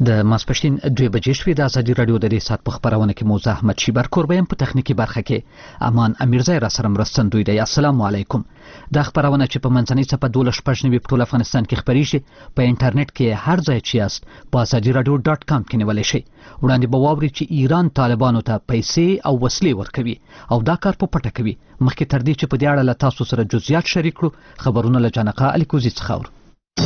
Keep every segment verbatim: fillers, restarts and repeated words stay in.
د ماسپښین دوه بجې شوې د ازادي راډیو د دې سات په خبرونه کې موزه احمد شیبر کوربیم په تخنیکی برخه کې امان امیرزای را سره مرستندوی دی. السلام علیکم. د خبرونه چې په منځنۍ صفه دولس شپږ نوي په ټول افغانستان کې خبريږي په انټرنیټ کې هر ځای چې یاست په ازادي راډیو ډاټ کام کې نیولای شئ. وړاندې به واوري چې ایران طالبانو ته پیسې او وسلې ورکوي او دا کار په پټه کوي. مخکې تر دې چې په دې اړه له تاسو سره جزئیات شریک کړو خبرونه له جانقه الیکوزي څخه اورو.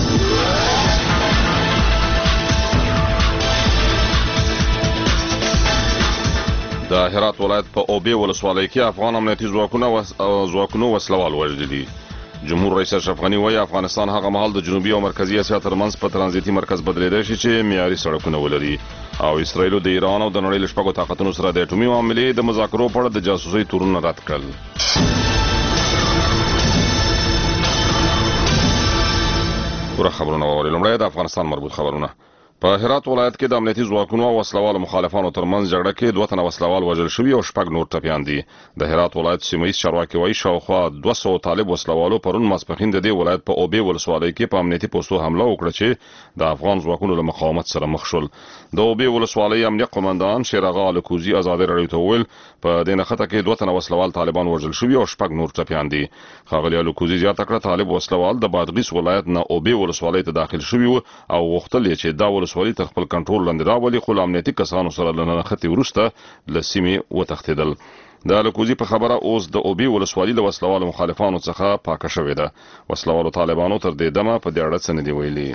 د هرات ولایت په اوبې ولسوالۍ کې افغان امنیتي ځواکونه ځواکونو وسلوال وژلي. جمهور رئیس اشرف غني وایي افغانستان هغه مهال د جنوبي او مرکزي اسیا ترمنځ په ترانزیتي مرکز بدلیدای شي چې معیاري سړکونه ولري او اسرائیل د ایران او د نړۍ له شپږو طاقتونو سره د اټومي معاملې د مذاکرو په اړه د جاسوسۍ تورونه رد کړل. پوره خبرونه واورئ. لومړی د افغانستان مربوط خبرونه. په هرات ولایت کې د امنیتي ځواکونو او وسلوالو مخالفانو ترمنځ جګړه کې دوه تنه وسلوال وژل شوي او شپږ نور ټپیان دي. د هرات ولایت سیمه ییز چارواکي وایي شاوخوا دوه سوه طالب وسلوالو پرون ماسپښین د دې ولایت په اوبې ولسوالۍ کې په امنیتي پوستو حمله وکړه چې د افغان ځواکونو له مقاومت سره مخ شول. د اوبې ولسوالۍ امنیه قومندان شیراغه الکوزي ازادي راډیو ته وویل په دې نښته کې دوه تنه وسلوال طالبان وژل شوي او شپږ نور ټپیان دي. ښاغلي الکوزي زیاته کړه طالب وسلوال د بادغیس ولایت نه اوبې ولسوالۍ ته داخل شوي وو او غوښتل یې چې دا ولسوالۍ ته خپل کنټرول لاندې راولي خو له امنیتي کسانو سره له نښتې وروسته له سیمې وتښتېدل. د الکوزي په خبره اوس د اوبې ولسوالۍ له وسلوالو مخالفانو څخه پاکه شوې ده. وسلوالو طالبانو تر دې دمه په دې اړه څه نه دي ویلي.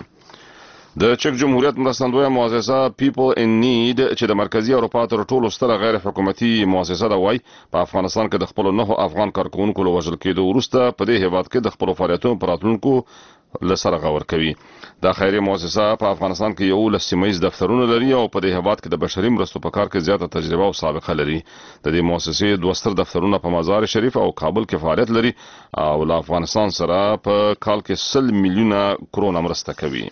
د چک جمهوریت مرستندویه مؤسسه پیپل ان نیډ چې د مرکزی اروپا تر ټولو ستره غیر حکومتي مؤسسه ده وایي په افغانستان کې د خپل نه افغان کارکونکو له وژل کېدو وروسته په دې هیواد کې د خپل فعالیتونو پر راتلونکو لسره غور کوي. دا خیریه مؤسسه په افغانستان کې یو لس سیمه ییز دفترونه لري او په دې هیواد کې د بشري مرستو په کار کې زیاته تجربه او سابقه لري. د دې مؤسسې دوه ستر دفترونه په مزار شریف او کابل کې فعالیت لري او له افغانستان سره په کال کې سل میلیونه کرونه مرسته کوي.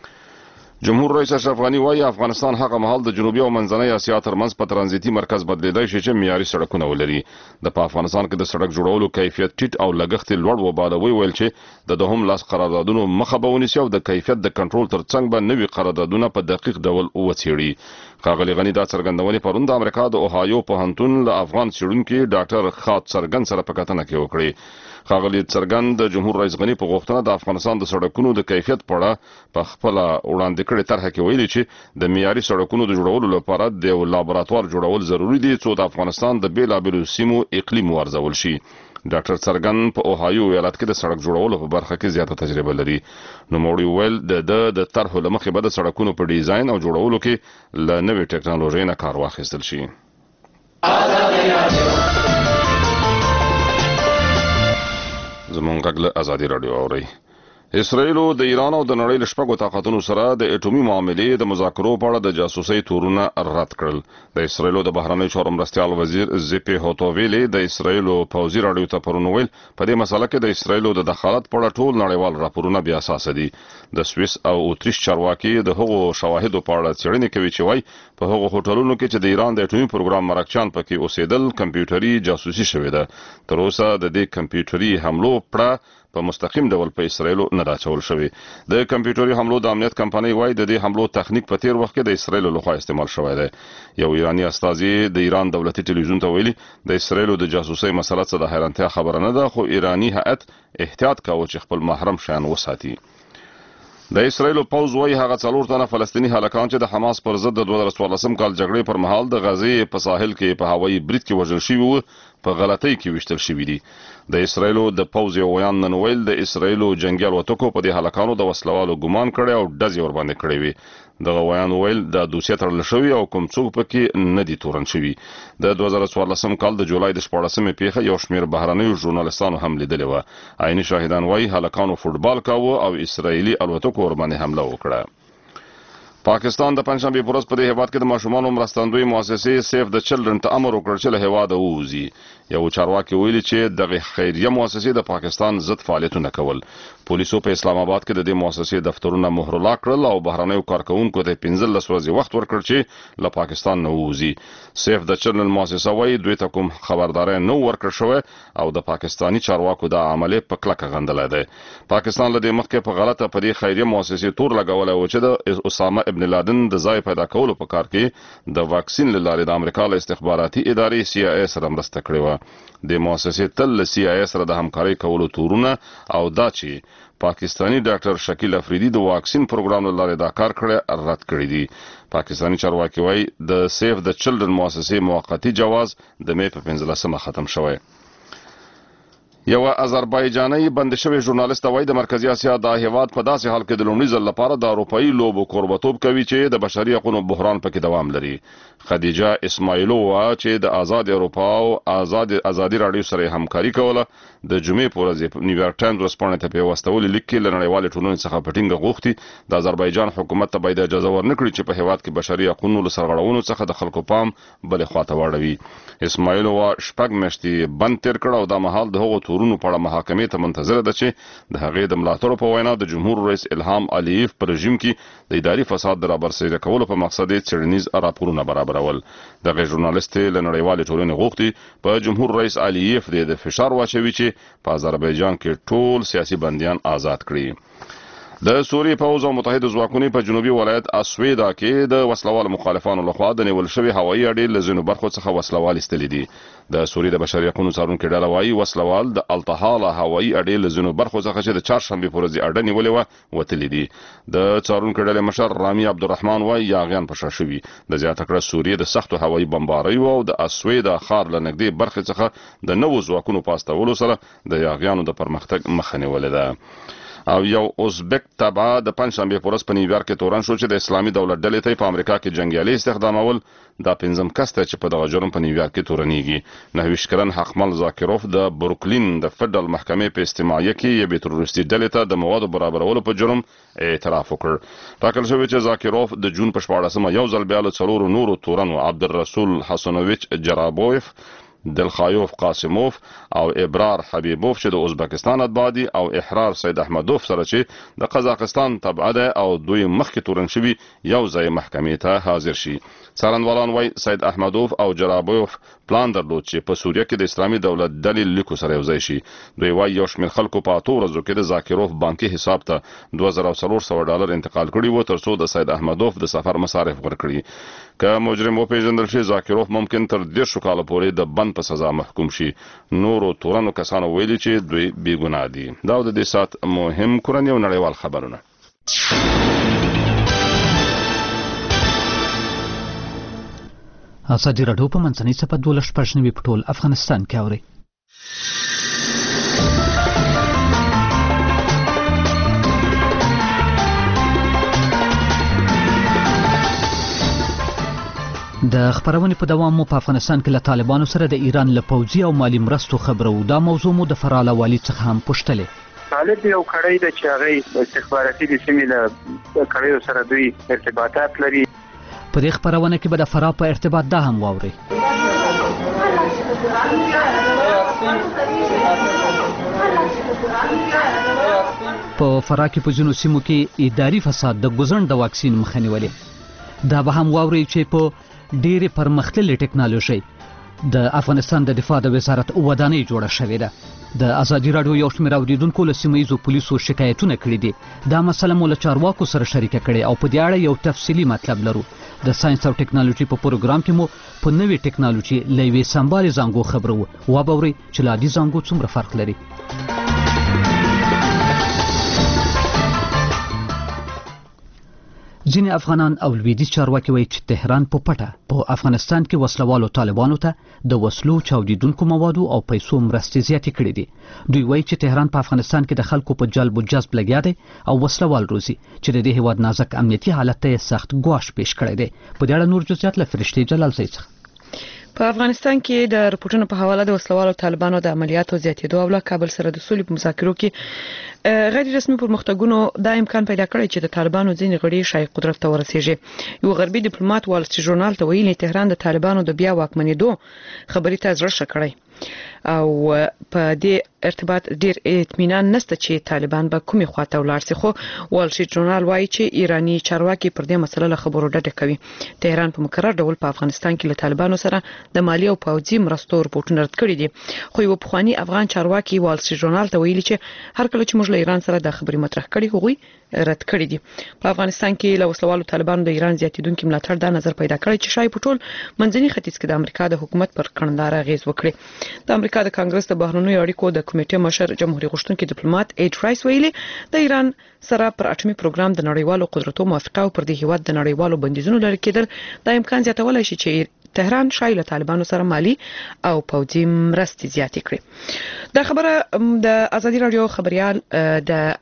جمهور رئیس اشرف غني وایي افغانستان هغه مهال د جنوبي او منځنۍ اسیا ترمنځ په ترانزیتي مرکز بدلیدای شي چې معیاري سړکونه ولري. د په افغانستان کې د سړک جوړولو کیفیت ټیټ او لګښت لوړ وبالوي ویل چې د دوهم لاس قراردادونو مخه به ونیسي او د کیفیت د کنټرول ترڅنګ به نوي قراردادونه په دقیق ډول وڅېړي. ښاغلي غني دا څرګندونې پرون د امریکا د اوهایو پوهنتون له افغان څېړونکي ډاکټر خاط څرګند سره په کتنه کې وکړې. ښاغلي څرګند د جمهور رئیس غني په غوښتنه د افغانستان د سړکونو د کیفیت په اړه په خپله وړاندې کړې طرحه کې ویلي چې د معیاري سړکونو د جوړولو لپاره د یو لابراتوار جوړول ضروري دي څو د افغانستان د بېلابېلو سیمو اقلیم وارزول شي. ډاکټر څرګند په اوهایو ایالت کې د سړک جوړولو په برخه کې زیاته تجربه لري. نوموړي وویل د د طرحو له مخې به د سړکونو په ډیزاین او جوړولو کې له نوې ټکنالوژۍ نه کار واخیستل شي. زمونږ غږ له ازادي راډیو اورئ. اسرائیل د ایران او د نړۍ له شپږو طاقتونو سره د اټومي معاملې د مذاکرو په اړه د جاسوسۍ تورونه رد کړل. د اسرائیل د بهرنیو چارو مرستیال وزیر زیپی هوټوویلی د اسرائیل پوځي راډیو ته پرون ویل په دې مسله کې د اسرائیل د دخالت په اړه ټول نړیوال راپورونه بې اساسه دي. د سویس او اتریش چارواکي د هغو شواهدو په اړه څېړنې کوي چې وایي په هغو هوټلونو کې چې د ایران د اټومي پروګرام مرکچیان پکې اوسېدل کمپیوټري جاسوسي شوې ده. تر اوسه د دې کمپیوټري حملو پړه په مستقیم ډول په اسرائیل نه راچول شوی. د کمپیوټري حملو د امنیت کمپنۍ وایي د دې حملو تخنیک په تیر وخت کې د اسرائیل لخوا استعمال شوی دی. یو ایرانی استازي د ایران دولتي ټلویزیون ته ویلي د اسرائیل د جاسوسۍ مسله څه د حیرانتیا خبره نه ده خو ایرانی هیئت احتیاط کاوه چې خپل محرم شیان وساتي. د اسرائیل پوځ وایي هغه څلور تنه فلسطیني هلکان چې د حماس پر ضد د دوه زره څوارلسم کال جګړې پر مهال د غزې په ساحل کې په هوایي برید کې وژل شوي وو په غلطۍ کې ویشتل شوي دي. د اسرائیل د پوځ یو ویان نن ویل د اسرائیل جنگي الوتکو په دې هلکانو د وسلوالو ګمان کړی او ډزې ورباندې کړې وي. دغه ویان ویل د دوسیه تړل شوی او کوم څوک پکې نه دي تورن شوي. د دوه زره څوارلسم کال د جولای د شپاړسمې پیښه یو شمېر بهرنیو ژورنالستانو هم لیدلې وه. عیني شاهدان وایي هلکانو فوټبال کاوه او اسرائیلي الوتکو ورباندې حمله وکړه. پاکستان د پنځشنبې په ورځ په دې هیواد کې د ماشومانو مرستندوی مؤسسې سیف د چلډرن ته امر وکړ چې له هیواده ووځي. یو چارواکي ویلي چې دغه خیریه مؤسسې د پاکستان ضد فعالیتونه کول. پولیسو په اسلام آباد کې د دې مؤسسې دفترونه مهرلا کړل او بهرنیو کارکونکو ته پنځلس ورځې وخت ورکړ چې له پاکستان نه ووځي. سیف د چلډرن مؤسسه وایي دوی ته کوم خبرداری نه ورکړل شوی او د پاکستاني چارواکو دا عملیه په کلکه غندلی دی. پاکستان له دې مخکې په غلطه په دې خیریه مؤسسې تور لګولی و چې د اسامه ابن لادن د ځای پیدا کولو په کار کې د واکسین لاره د امریکا له استخباراتي ادارې سی آی ای سره مرسته کړې و د مؤسسې تل سی آی ای سره د همکارۍ کولو تورونه او دا چې پاکستانی ډاکټر شکیل افریدی د واکسین پروګرام لاره دا کار کړی رد کړی دی. پاکستانی چارواکي وایي د سیف د چلډرن مؤسسې موقتی جواز د می په پنځلسمه ختم شوی. یو آذربایجاني بند شوی ژورنالیست وایي د مرکزی اسیا د هیواد په داسې حال کې د لومړي ځل لپاره د اروپایي لوبو کوربتوب کوي چې د بشري حقوقو بحران پکې دوام لري. خدیجه اسماعیلووا چې د آزاد اروپا او آزاد ازادي رادیو سره همکاري کوله د جمعې په ورځ نیویارک ټایمز ورسپانه ته په واستول لیکي لنړیوال ټولنې څخه پټینګه غوښتي د آذربایجان حکومت ته باید اجازه ورنکړي چې په هیواد کې بشري حقوقو له سرغړونو څخه د خلکو پام بل خواته واړوي. اسماعیلووا شپږ میاشتې بند تیر کړ او د مهال د هغو تورونو په اړه محاکمې ته منتظره ده چې د هغې د ملاتړو په وینا د جمهور رئیس الهام علیف پر رژیم کې د اداري فساد د رابرسېره کولو په مقصد یې څېړنیز راپورونه برابرول. دغه ژورنالیست له نړیوالې ټولنې غوښتي په جمهور رئیس علیف د فشار واچوي چې په آذربایجان کې ټول سیاسي بندیان آزاد کړي. د سوریې پوځ او متحده ځواکونو په جنوبي ولایت اسویدا کې د وسلوال مخالفانو لخوا د نیول شوی هوایي اډې له ځینو برخو څخه وسلوال ایستلې دي. د سوریې د بشري حقوقو څارونکو ډله وایي وسلوال د التحاله هوایي اډې له ځینو برخو څخه چې د چهارشنبې په ورځ اډه نیولې و وتلې دي. د څارونکو ډلې مشر رامي عبدالرحمن وایي یاغیان په شا شوي. د زیاته کړه سوریې د سختو هوایي بمباریو او د اسویدا ښار له نږدې برخې څخه د نوو ځواکونو په استولو سره د یاغیانو د پرمختګ مخه نیولې ده. او یو ازبک تبع د پنځشنبې په ورځ په نیویارک کې تورن شو چې د اسلامي دولت ډلې ته په امریکا کې جنگیالي استخدامول دا پنځم کس ته چې په دغه جرم په نیویارک کې تورنېږي. نهه ویشت کلن حقمل زاکروف د بروکلین د فدرال محکمې په استماعیه کې یوې تروریستي ډلې ته د موادو برابرولو په جرم اعتراف وکړ. ټاکل شوی چې زاکروف د جون په شپاړلسمه یو ځل بیا له څلورو نورو تورنو عبدالرسول حسنویچ جرابوف، دلخایوف قاسموف او ابرار حبیبوف چې د ازبکستان اتباع دي او احرار سید احمدوف سره چې د قزاقستان تبع ده او دوی مخکې تورن شوي یو ځای محکمې ته حاضر شي. څارنوالان وایي سید احمدوف او جرابوف پلان درلود چې په سوریه کې د اسلامي دولت ډلې لیکو سره یو ځای شي. دوی وایي یو شمېر خلکو په اتو ورځو کې د زاکروف بانکي حساب ته دوه زره څلور سوه ډالر انتقال کړي وو ترڅو د سید احمدوف د سفر مصارف ورکړي. که مجرم وپېژندل شي زاکروف ممکن تر دېرشو کالو پورې د بند په سزا محکوم شي. نورو تورنو کسانو ویلي چې دوی بې ګناه دي. دا د دې ساعت مهم کورني او نړیوال خبرونه. ازادي راډیو په منځنۍ څپه دولس شپږ نوي په ټول افغانستان کې اوري. د خبرونې په دوام مو په افغانستان کې له طالبانو سره د ایران له پوځي او مالی مرستو خبرو. دا موضوع مو د فراله والي څخه هم پوښتلې. طالب یو کړی د چې هغه استخباراتي د سیمې له کړیو سره دوی ارتباطات لري. په دې خبرونه کې به د فراه په ارتباط دا هم واوري. په فراه کې په ځینو سیمو کې اداري فساد د ګوزن د واکسین مخه نیولې. دا به هم واوري چې په ډېرې پرمختللې ټکنالوژي د افغانستان د دفاع د وزارت ودانۍ جوړه شوې ده. د ازادي راډیو یو شمېر اوریدونکو له سیمه ییزو پولیسو شکایتونه کړي دي. دا مسله مو له چارواکو سره شریکه کړې او په دې اړه یو تفصیلي مطلب لرو. د ساينس او ټکنالوژي په پروګرام کې مو په نوې ټکنالوژي له یوې سمبالې زنګو خبرو وبورئ چې له عادي زنګو څومره فرق لري. ځینې افغانان او لویدیځ چارواکي وایي چې تهران په پټه په افغانستان کې وسلوالو طالبانو ته د وسلو چاودیدونکو موادو او پیسو مرستې زیاتې کړې دي. دوی وایي چې تهران په افغانستان کې د خلکو په جلب و جذب لګیا دی او وسلوال روزي چې د دې هیواد نازک امنیتي حالت ته سخت ګواښ پیښ کړی دی. په دې اړه نور جزئیات له فرشتي جلال زی څخه. په افغانستان کې د رپورټونو په حواله د وسلوالو طالبانو د عملیاتو زیاتېدو او له کابل سره د سولې په مذاکرو کې غیر رسمي پرمختګونو دا امکان پیدا کړی چې د طالبانو ځینې غړي شای قدرت ته ورسیږي. یو غربي ډیپلوماټ وال سټریټ ژورنال ته ویلي تهران د طالبانو د بیا واکمنېدو خبرې ته زړه ښه کړی. او په دې ارتباط ډیر اطمینان نشته چې طالبان به کومي خواته ولاړ شي. خو وال سټریټ ژورنال وایي چې ایرانی چارواکي پر دې مسله له خبرو ډډه کوي. تهران په مکرر ډول په افغانستان کې له طالبانو سره د مالی او پوځي مرستو رپورټونه رد کړي دي. خو یو پخوانی افغان چارواکي وال سټریټ ژورنال ته ویلي چې هر کله چې موږ له ایران سره د خبري مطرح کړي هغوی رد کړي دي. په افغانستان کې له وسلوالو طالبانو د ایران زیاتیدونکو ملاتړ د نظر پیدا کړی چې شای په ټول منځني ختیځ کې د امریکا د حکومت پر کړندار اغیز وکړي. د امریکا د کانګرس د بهرنیو اړیکو د کمیټې مشر جمهوریت غوښتونکي ډیپلوماټ ایډ رایس ویلي د ایران سره پر اټومي پروګرام د نړیوالو قدرتونو موافقه او پر دې هیواد د نړیوالو بندیزونو لري کېدل د امکان زیاتولای شي چې تهران شای له طالبانو سره مالی او پوځي مرستې زیاتې کړي. دا خبره د ازادي رادیو خبريال د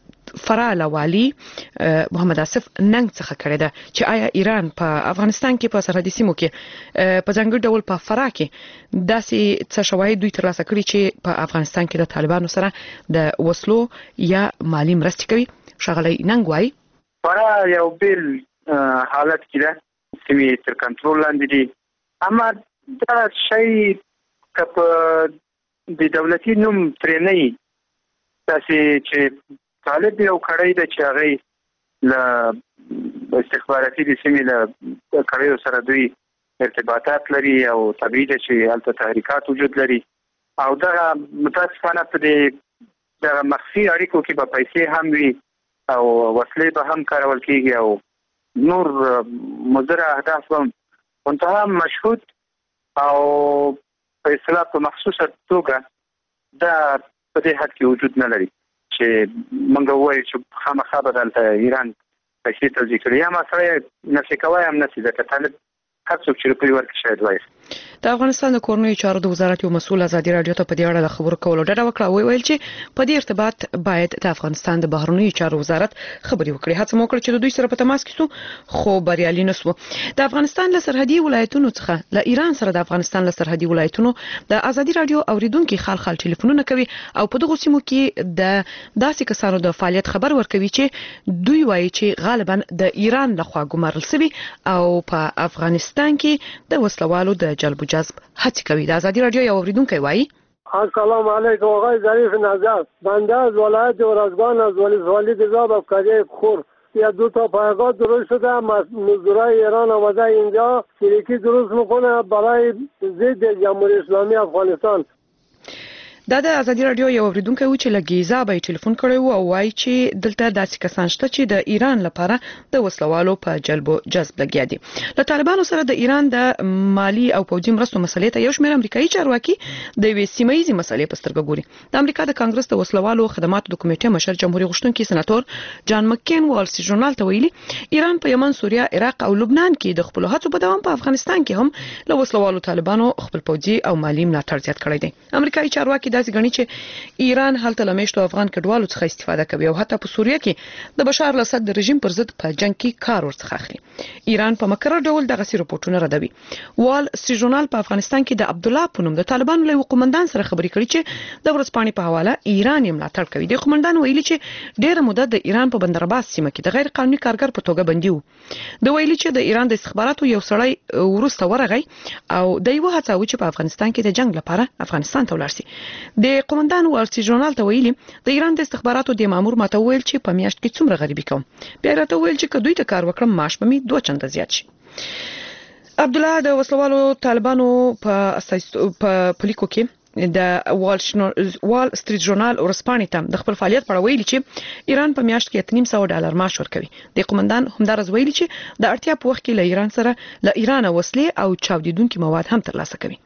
فرا والی محمد آصف ننګ څخه کړی ده چې آیا ایران په افغانستان کې په سرحدي سیمو کې په ځانګړي ډول په فرا کې داسې څه شواهد دوی ترلاسه کړي چې په افغانستان کې د طالبانو سره د وسلو یا مالی مرستې کوي. شغلی ننګ وایي فرا یو بل حالت کې ده چې تر کنټرول لاندې دي، اما دا شی کپ د دولتي نوم ترې نه وي تاسې چې طالب یو کړی د چې هغه ل استخباراتي د سیمې له کړیو سره دوی ارتباطات لري او طبیعي ده چې هلته تحریکات وجود لري او دا متاسفانه په دې د مخفي اړیکو کې به پیسې هم وي او وسلې به هم کارول کېږي او نور مضره اهداف هم منتها مشهود او په اصطلاح په مخصوصه توګه دا په دې حد کې وجود نه لري چې منګه وایي چې خامخا به دلته ایران پیسې توزیع کړي. یا مسله نفي کوای هم نشي ځکه طالب هر څوک چې روپۍ ورکړي شاید وایي. د افغانستان د کورنیو چارو د وزارت یو مسؤل ازادي رادیو ته په دې اړه د خبرو کولو ډډه وکړه او ویل چې په دې ارتباط باید د افغانستان د بهرنیو چارو وزارت خبري وکړي. هڅه مو وکړه چې د دوی سره په تماس کې سو خو بریالي نه سو. د افغانستان له سرحدي ولایتونو څخه له ایران سره د افغانستان له سرحدي ولایتونو د ازادي رادیو اوریدونکو خال خال ټلیفونونه کوي او په دغه سیمو کې د داسې کسانو د فعالیت خبر ورکوي چې دوی وایي چې غالبا د ایران لخوا ګمارل شوی او په افغانستان کې د وسلوالو د جلب و جذب هڅه کوي. د ازادي رادیو یو اوریدونکو وایي السلام علیکم آقای ظریف نجات، بنده از ولایت ورزگان از ولسوالی گذاب افکاری خور یا دو تا پایگاه درست شده، مزدورای ایران آمده اینجا چریکی درست میکنه برای ضد جمهوری اسلامی افغانستان. دا د ازادي رادیو یو اوریدونکو و چې لګیزا به ټلیفون کړی او وایي چې دلته داسې کسان شته چې د ایران لپاره د وسلوالو په جلب او جذب لګیا دي. له طالبانو سره د ایران د مالی او پوځي مرستو مسلې ته یو شمېر امریکایي چارواکي د یوې سیمایي مسلې په سترګه ګوري. د امریکا د کانګرس د وسلوالو خدماتو د کمیټې مشر جمهوریت غوښتونکي سناتور جان مکین وال سټریټ ژورنال ته ویلي ایران په یمن، سوریه، عراق او لبنان کې د خپل هڅو په دوام په افغانستان کې هم له وسلوالو طالبانو خپل پوځي او مالی ملاتړ زیات کړی دی. امریکایي چارواکي داسې غني چې ایران هلته لمشتو افغان کډوالو څخه استفاده کوي او حتی په سوریه کې د بشار الاسد د رژیم پر ضد په جنگ کې کار ورڅخه اخلي. ایران په مکرر ډول دغه سی رپورټونه ردوي. وال سټریټ ژورنال په افغانستان کې د عبد الله په نوم د طالبانو له قومندان سره خبرې کړې چې د ورځپاڼې په حواله ایران یې ملاتړ کوي. د قومندان ویلي چې ډېر مدت د ایران په بندرعباس سیمه کې د غیر قانوني کارګر په توګه بندي وو. د ویلي چې د ایران د استخباراتو یو سړی ورسته ورغی او د یو هڅه و چې په افغانستان کې د جنگ لپاره افغانستان ته ولاړ شي. د قومندان وال سټریټ ژورنال ته ویلي د ایران د استخباراتو د مامور ماته ویل چې په میاشت کې څومره غریبي کوم، بیا راته ویل چې کدوې ته کار وکړم معاش به مې دوه چنده زیات شي. عبد الله د وسلوالو طالبانو په په لیکو کې د وال سټریټ ژورنال ورسپانې ته د خپل فعالیت په اړه ویلي چې ایران په میاشت کې اته نیم سوه ډالر معاش ورکوي. د قومندان همدارس ویلي چې د اړتیا په وخت کې له ایران سره له ایران وسلې او چاودیدونکي مواد هم ترلاسه کوي.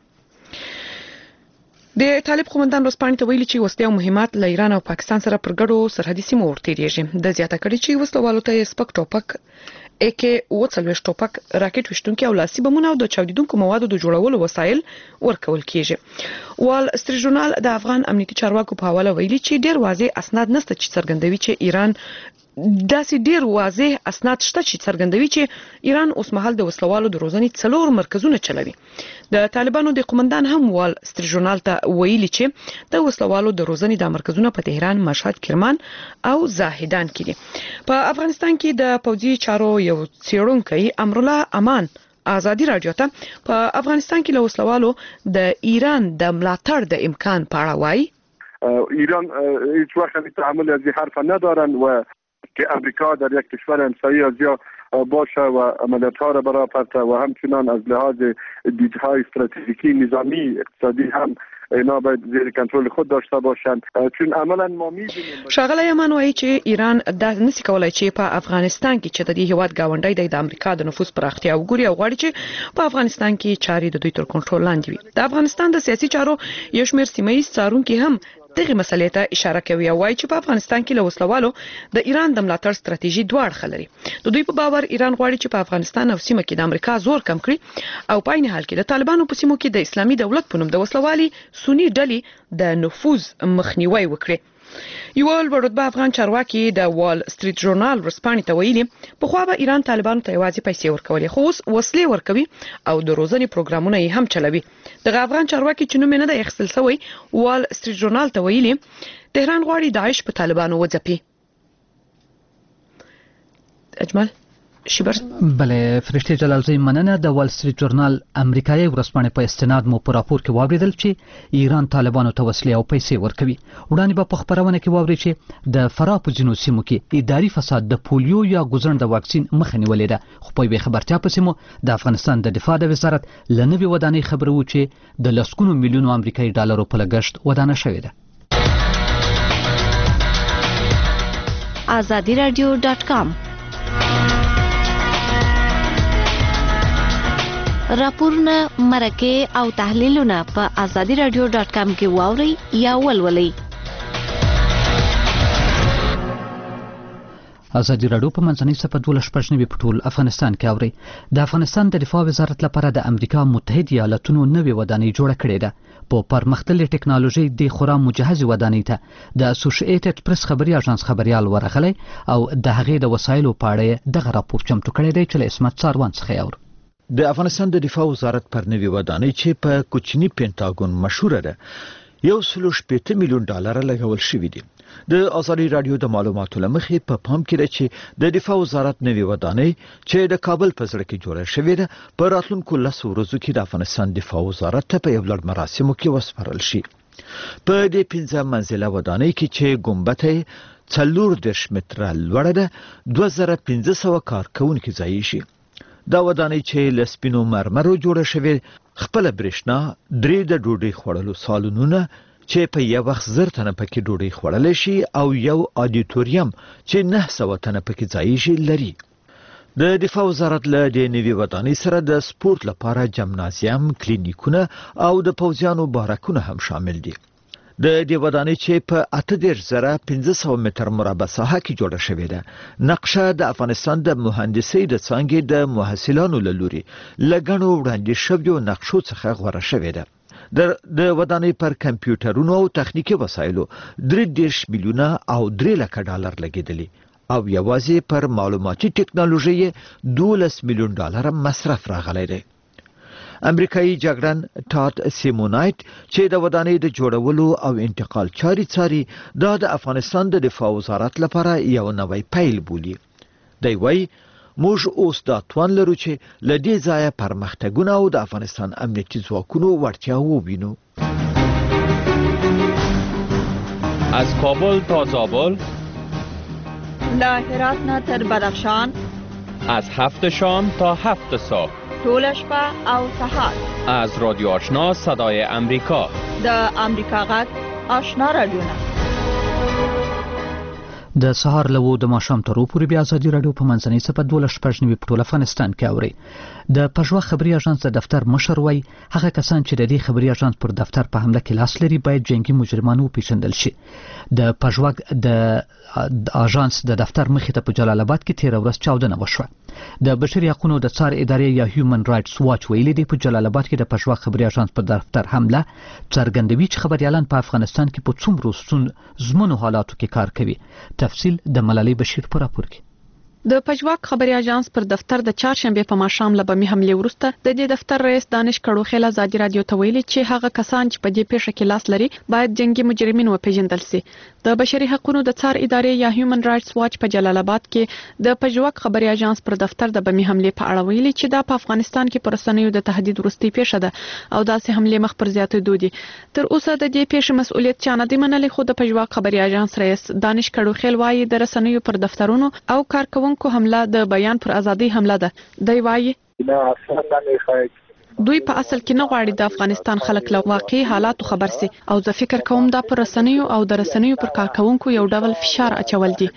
د طالب قومندان ورسپانې ته ویلي چې وسلې او مهمات له ایران او پاکستان سره پر ګډو سرحدي سیمو ورتېږي. د زیاته کړي چې وسلوالو ته سپک ټوپک اے کے اوه څلوېښت ټوپک، راکټ وشتونکي او لاسي بمونه او د چاودیدونکو موادو د جوړولو وسایل ورکول کیږي. وال سټریټ ژورنال د افغان امنیتي چارواکو په حواله ویلي چې ډېر واضح اسناد نشته چې څرګندوي چې ایران داسې ډېر واضح اسناد شته چې څرګندوي چې ایران اوس مهال د وسلوالو د روزنې څلور مرکزونه چلوي. د طالبانو د قومندان هم وال سټریټ ژورنال ته ویلي چې د وسلوالو د روزنې د مرکزونه په تهران، مشهد، کرمان او زاهدان کې دي. په افغانستان کې د پوځي چارو یو څېړونکی امرالله امان ازادي رادیو ته په افغانستان کې له وسلوالو د ایران د ملاتړ د امکان په اړه وایي. ایران هیچ وقت تعامل از این حرف ندارن و که امریکا در یک کشور همسایه آسیا باشه و عملیات‌ها را برآورده و همچنان از لحاظ دیدهای استراتژیکی نظامی اقتصادی هم اینا باید زیر کنترل خود داشته باشند چون عملا ما می‌بینیم. شاغله یمن وایي چې ایران د نسی کولای چې په افغانستان کې چې د دې هیواد گاونډي د امریکا د نفوذ پراختیا وګوري او غواړي چې په افغانستان کې چاري د دوی تر کنټرول لاندې وي. د افغانستان د سیاسي چارو یو شمېر سیمه ییز څارونکي هم دغه مسلې ته اشاره کوي او وایي چې په افغانستان کې له وسلوالو د ایران د ملاتړ ستراتیژي دوه اړخ لري. د دوی په باور ایران غواړي چې په افغانستان او سیمه کې د امریکا زور کم کړي او په عین حال کې د طالبانو په سیمو کې د اسلامي دولت په نوم د وسلوالي سنی ډلې د نفوذ مخنیوي وکړي. یو ولورتبه افغان چارواکي د وال سټریټ ژورنال ورسپانې ته ویلي په خو به ایران طالبانو ته یوازې پیسې ورکولې خو اوس وسلې ورکوي او د روزنې پروګرامونه یې هم چلوي. د افغان چارواکي چې نوم نه د اخیستل شوی وال سټریټ ژورنال ته ویلي تهران غواړي داعش په طالبانو وځپي. اجمل شبر بله فرشتي جلالزی مننه. د وال سټریټ ژورنال امریکایي ورسپانې په استناد مو پر راپور کې واوریدل چې ایران طالبانو ته وسلې او پیسې ورکوي. وړاندې به په خبرونه کې واوري چې د فراه په ځینو سیمو کې اداري فساد د پولیو یا ګوزن د واکسین مخه نیولې ده. خو په یوه خبرتیا پسې مو د افغانستان د دفاع د وزارت له نوې ودانۍ خبره و چې د لسګونو میلیونو امریکایي ډالرو په لګښت ودانه شوې ده. azadi radio dot com راپورونه مرکه او تحلیلونه په azadi radio dot com کې واورئ یا ولولئ. ازادي راډیو په منځنۍ صفحه دولس پښنوي په ټول افغانستان کې اوري. د افغانستان د دفاع وزارت لپاره د امریکا متحده ایالاتونو نوې ودانۍ جوړه کړې ده. په پرمختللې ټکنالوژي د خورا مجهزه ودانۍ ته د اسوسییټډ پریس خبري اژانس خبريال ورغلی او د هغې د وسایلو په اړه دغه راپور چمتو کړی دی چې له اسمت څاروان څخه اوري. د افغانستان د دفاع وزارت پر نوې ودانۍ چې په کوچني پینټاګون مشهوره ده یو سل شپږ میلیون ډالر لګول شوی دی. د ازادي رادیو د معلوماتو لمخې په پام کې ده چې د دفاع وزارت نوې ودانۍ چې د کابل په زړه کې جوړه شوې ده په راتلونکو لسو ورځو کې د افغانستان دفاع وزارت ته په یو لړ مراسمو کې وسپارل شي. په دې پنځه منزله ودانۍ کې چې ګمبد یې څلور دېرش متره لوړه ده دوه زره پنځه سوه کارکونکي ځای شي. دا ودانۍ چې له سپینو مرمرو جوړه شوې خپل برېښنا درې د ډوډۍ خوړلو سالونونه چې په یو وخت زر تنه پکې ډوډۍ خوړلی شي او یو اډیټوریم چې نه سوه تنه پکې ځای شي لري. د دفاع وزارت له دې نوې ودانۍ سره د سپورت لپاره جمنازیم، کلینیکونه او د پوځیانو بارکونه هم شامل دي. د دې ودانۍ چې په اته دېرش زره پنځه سوه متر مربع ساحه کې جوړه شوې ده نقشه د افغانستان د مهندسۍ د څانګې د محصلانو له لوري له ګڼو وړاندې شویو نقشو څخه غوره شوې ده. د ودانۍ پر کمپیوټرونو او تخنیکي وسایلو درې دېرش میلیونه او درې لکه ډالر لګېدلي او یوازې پر معلوماتي ټکنالوژي دولس میلیون ډالر مصرف راغلی دی. امریکایي جګړن ټاد سیمونایت چې د ودانۍ د جوړولو او انتقال چاري څاري دا د افغانستان د دفاع وزارت لپاره یو نوی پیل بولي. دی وایي موږ اوس دا توان لرو چې له دې ځایه پرمختګونه او د افغانستان امنیتي ځواکونو وړتیا ووینو. از کابل تا زابل، له هرات نه تر بدخشان، از هفت شام تا هفت صبح، ټول شپه او سهار، از رادیو آشنا صدای امریکا، د امریکا غږ آشنا رادیوونه. د سهار له و د ماښام تر پورې بیا ازادي راډیو په منځنۍ صفحه دولس پښنوي په ټول افغانستان کې اوري. د پژوا خبري اژانس د دفتر مشر وای هغه کسان چې د دې خبري اژانس پر دفتر په حمله کې لاس لري باید جنگي مجرمانو پیژندل شي. د پژوا د اژانس د دفتر مخې ته په جلال آباد کې تیر ورځ چاودنه وشوه. د بشري حقوقو د څار ادارې یا هیومن رائټس واچ ویلي دی په جلال آباد کې د پژوا خبري اژانس په دفتر حمله څرګندوي چې خبريالان په افغانستان کې په څومره زمونو حالاتو کې کار کوي. تفصیل د ملالۍ بشیر په راپور کې. د پجواک خبري اژانس پر دفتر د چهارشنبه په ماښام له بمي حمله وروسته د دې دفتر رئیس دانش کړو خیل ازادي رادیو ته ویلي چې هغه کسان چې په دې پیښه کې لاس لري باید جنگي مجرمین وپیژندل شي. د بشري حقوقو د څار ادارې یا هیومن رائټس واچ په جلال آباد کې د پجواک خبري اژانس پر دفتر د بمي حمله په اړه ویلي چې دا په افغانستان کې پر رسنیو د تهدید وروستي پیښه ده او داسې حمله مخ پر زیاتېدو دي. تر اوسه د دې پیښې مسؤلیت چا نه دی منلی، خو د پجواک خبري اژانس رئیس دانش کړو خیل وايي د رسنیو پر دفترونو او کارکونکو حمله د بیان پر ازادي حمله ده. دی وايي دوی په اصل کې نه غواړي د افغانستان خلک له واقعي حالاتو خبر سي او زه فکر کوم دا پر رسنیو او د رسنیو پر کارکونکو یو ډول فشار اچول دي.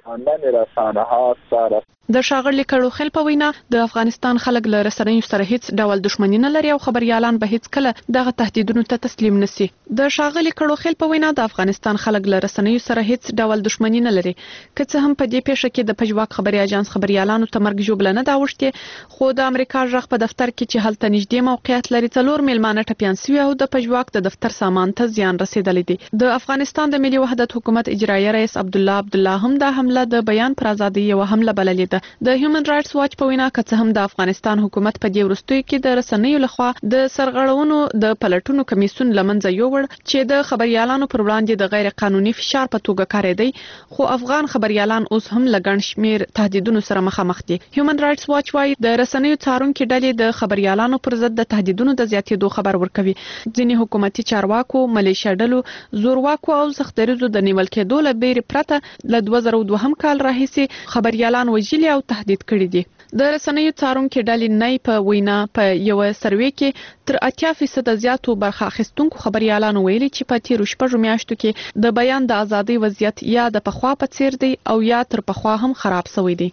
د شاغلی کړو خل په وینا د افغانستان خلک له رسنیو سره هیڅ ډول دښمنی نه لري او خبريالان به هیڅ کله دغه تهدیدونو ته تسلیم نشي. د شاغلی کړو خل په وینا د افغانستان خلک له رسنیو سره هیڅ ډول دښمنی نه لري، که څه هم په دې پیښه کې د پجواک خبري اژانس خبريالانو ته مرګ جوړ نه دا وشته، خو د امریکا ژغ په دفتر کې چې هلته نږدې موقعیت لري څلور میلمانه ټپيان شوي او د پجواک د دفتر سامان ته زیان رسیدلی دی. د افغانستان د ملي وحدت حکومت اجرایي رئیس عبد الله عبد الله هم دا حمله د بیان پر ازادي یو حمله بللې ده. د هیومن رائټس واچ په وینا که څه هم د افغانستان حکومت په دې وروستیو کې د رسنیو لخوا د سرغړونو د پلټونو کمیسیون لمنځه یووړ چې د خبريالانو پر وړاندې د غیر قانوني فشار په توګه کاریدي، خو افغان خبريالان اوس هم لګن شمیر تهدیدونو سره مخامخ دي. هیومن رائټس واچ وايي د رسنیو څارونکو ډلې د خبريالانو پر ضد د تهدیدونو د زیاتېدو خبر ورکوي. ځینې حکومتي چارواکو، ملیشیا ډلو، زورواکو او سختدریزو د نیول کېدو له بیرې پرته له دوه زره دوه کال راهیسې خبريالان وژلي او تهدید کړي دي. د رسنیو څارونکو ډلې نه په وینا په یو سروې کې تر اتیا فیصد زیاتو برخه اخیستونکو خبريالانو ویلي چې په تیرو شپږو میاشتو کې د بیان د ازادۍ وضعیت یا د پخوا په څیر دی او یا تر پخوا هم خراب شوی دی.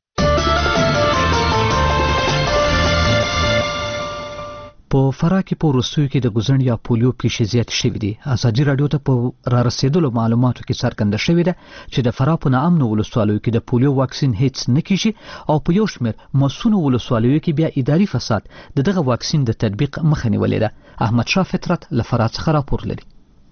په فراه کې په روسیو کې د ګزن یا پولیو پیښې زیات شوې دي. ازادي رادیو ته په را رسیدلو معلوماتو کې څرګنده شوې ده چې د فراه په ناامنو ولسوالیو کې د پولیو واکسین هیڅ نه کیږي او په یو شمېر مسؤل ولسوالیو کې بیا اداري فساد د دغه واکسین د تطبیق مخه نیولې ده. احمد شاه فطرت له فراه څخه راپور لري.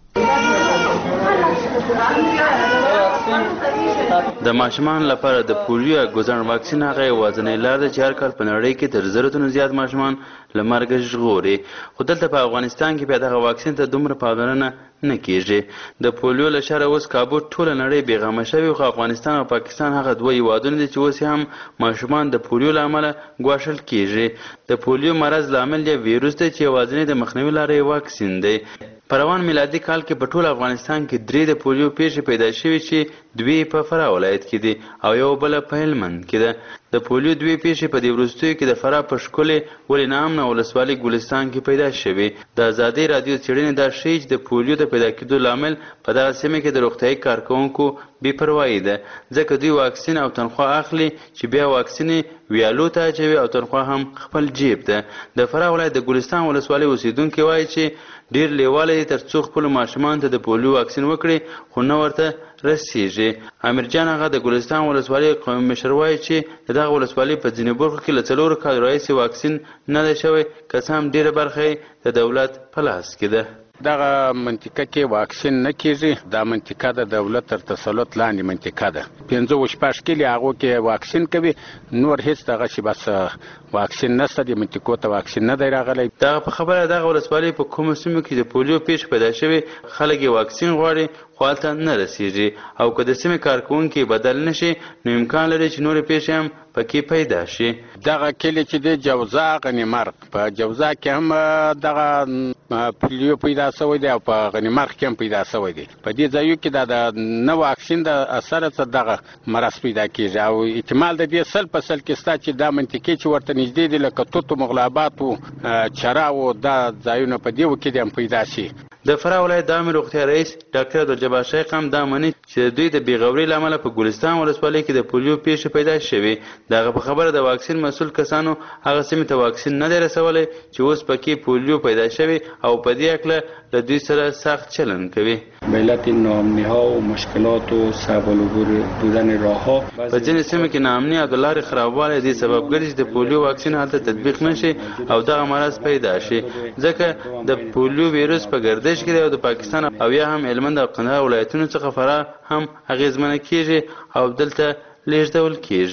د ماشومان لپاره د پولیو ګزن واکسین هغه وازنې لار ده چې هر کال په نړۍ کې تر زرهتونو زیات ماشومان له مرګ ژغوري، خو دلته په افغانستان کې بیا دغه واکسین ته دومره پاملرنه نه کیږي. د پولیو له شره اوس کابو ټوله نړۍ بیغمه شوې، خو افغانستان او پاکستان هغه دوه هیوادونه دي چې اوس هم ماشومان د پولیو له امله ګواښل کیږي. د پولیو مرض لامل یې ویروس دی چې یوازینی د مخنیوي لارې واکسین دی. په روان میلادي کال کې په ټول افغانستان کې درې د پولیو پیښې پیدا شوې چې دوی په فراه ولایت کې دي او یو بل په هلمند کې ده. د پولیو دوی پیښې په دې وروستیو کې د فراه په ښکلې ولې ناامنه ولسوالۍ ګلستان کې پیدا شوې. د ازادۍ رادیو څېړنې دا ښیي چې د پولیو د پیدا کېدو لامل په دغه سیمه کې د روغتیايي کارکوونکو بې پروایي ده، ځکه دوی واکسین او تنخواه اخلي چې بیا واکسین ویالو ته اچوي او تنخواه هم خپل جیب ده. د فراه ولایت د ګلستان ولسوالۍ اوسیدونکي وایي چې ډیر لیواله دي تر څو خپل ماشومان ته د پولیو واکسین وکړي، خو نه ورته رسیږي. امیر جان هغه د ګلستان ولسوالۍ قومي مشر وایي چې د دغه ولسوالۍ په ځینې برخو کې له څلورو کالو راهیسې واکسین نه دی شوی، که څه هم ډیره برخه د دولت په لاس کې ده. دغه منطقه کې واکسین نه کیږي، دا منطقه د دولت تر تسلط لاندې منطقه ده. پنځه و شپږ کلي هغو کې واکسین کوي، نور هیڅ دغه شي بس واکسین نشته، د منطقو ته واکسین نه دی راغلی. دغه په خبره دغه ولسوالۍ په کومو سیمو کې د پولیو پیښې پیدا شوې خلک یې واکسین غواړي خو هلته نه رسیږي، او که د سیمې کارکوونکي بدل نشي نو امکان لري چې نورې پیښې هم پکې پیدا شي. دغه کلی چې د جوزا غنیمرغ په جوزا کې هم دغه پولیو پیدا شوی دی او په غنیمرغ کې هم پیدا شوی دی. په دې ځایو کې د نه واکسین د اثر څخه دغه مرض پیدا کیږي او احتمال د دې سل په سل کې شته چې دا منطقې چې ورته نږدې دي لکه توتو مغلابات او چراو دا ځایونه په دې کې هم پیدا شي. د فراه ولایت د عامه روغتیا رئیس ډاکټر عبدالجبار شیخ هم دا مني چې د دوی د بېغورۍ له امله په ګلستان ولسوالۍ کې د پولیو پیښې پیدا شوې. د هغه په خبره د واکسین مسؤل کسانو هغه سیمې ته واکسین نه دی رسولی چې اوس پکې پولیو پیدا شوې او په دې هکله له دوی سره سخت چلند کوي. به علت ناامنی‌ها و مشکلات و صعب العبور بودن راه‌ها په ځینې سیمو کې ناامني او د لارې خرابوالی دې سبب ګرځي چې د پولیو واکسین هلته تطبیق نشي او دغه مرض پیدا شي، ځکه د پولیو ویروس په ګردش کې دی او د پاکستان او یا هم هلمند او قندهار ولایتونو څخه فراه هم اغېزمنه کیږي او دلته لیږدول کیږي.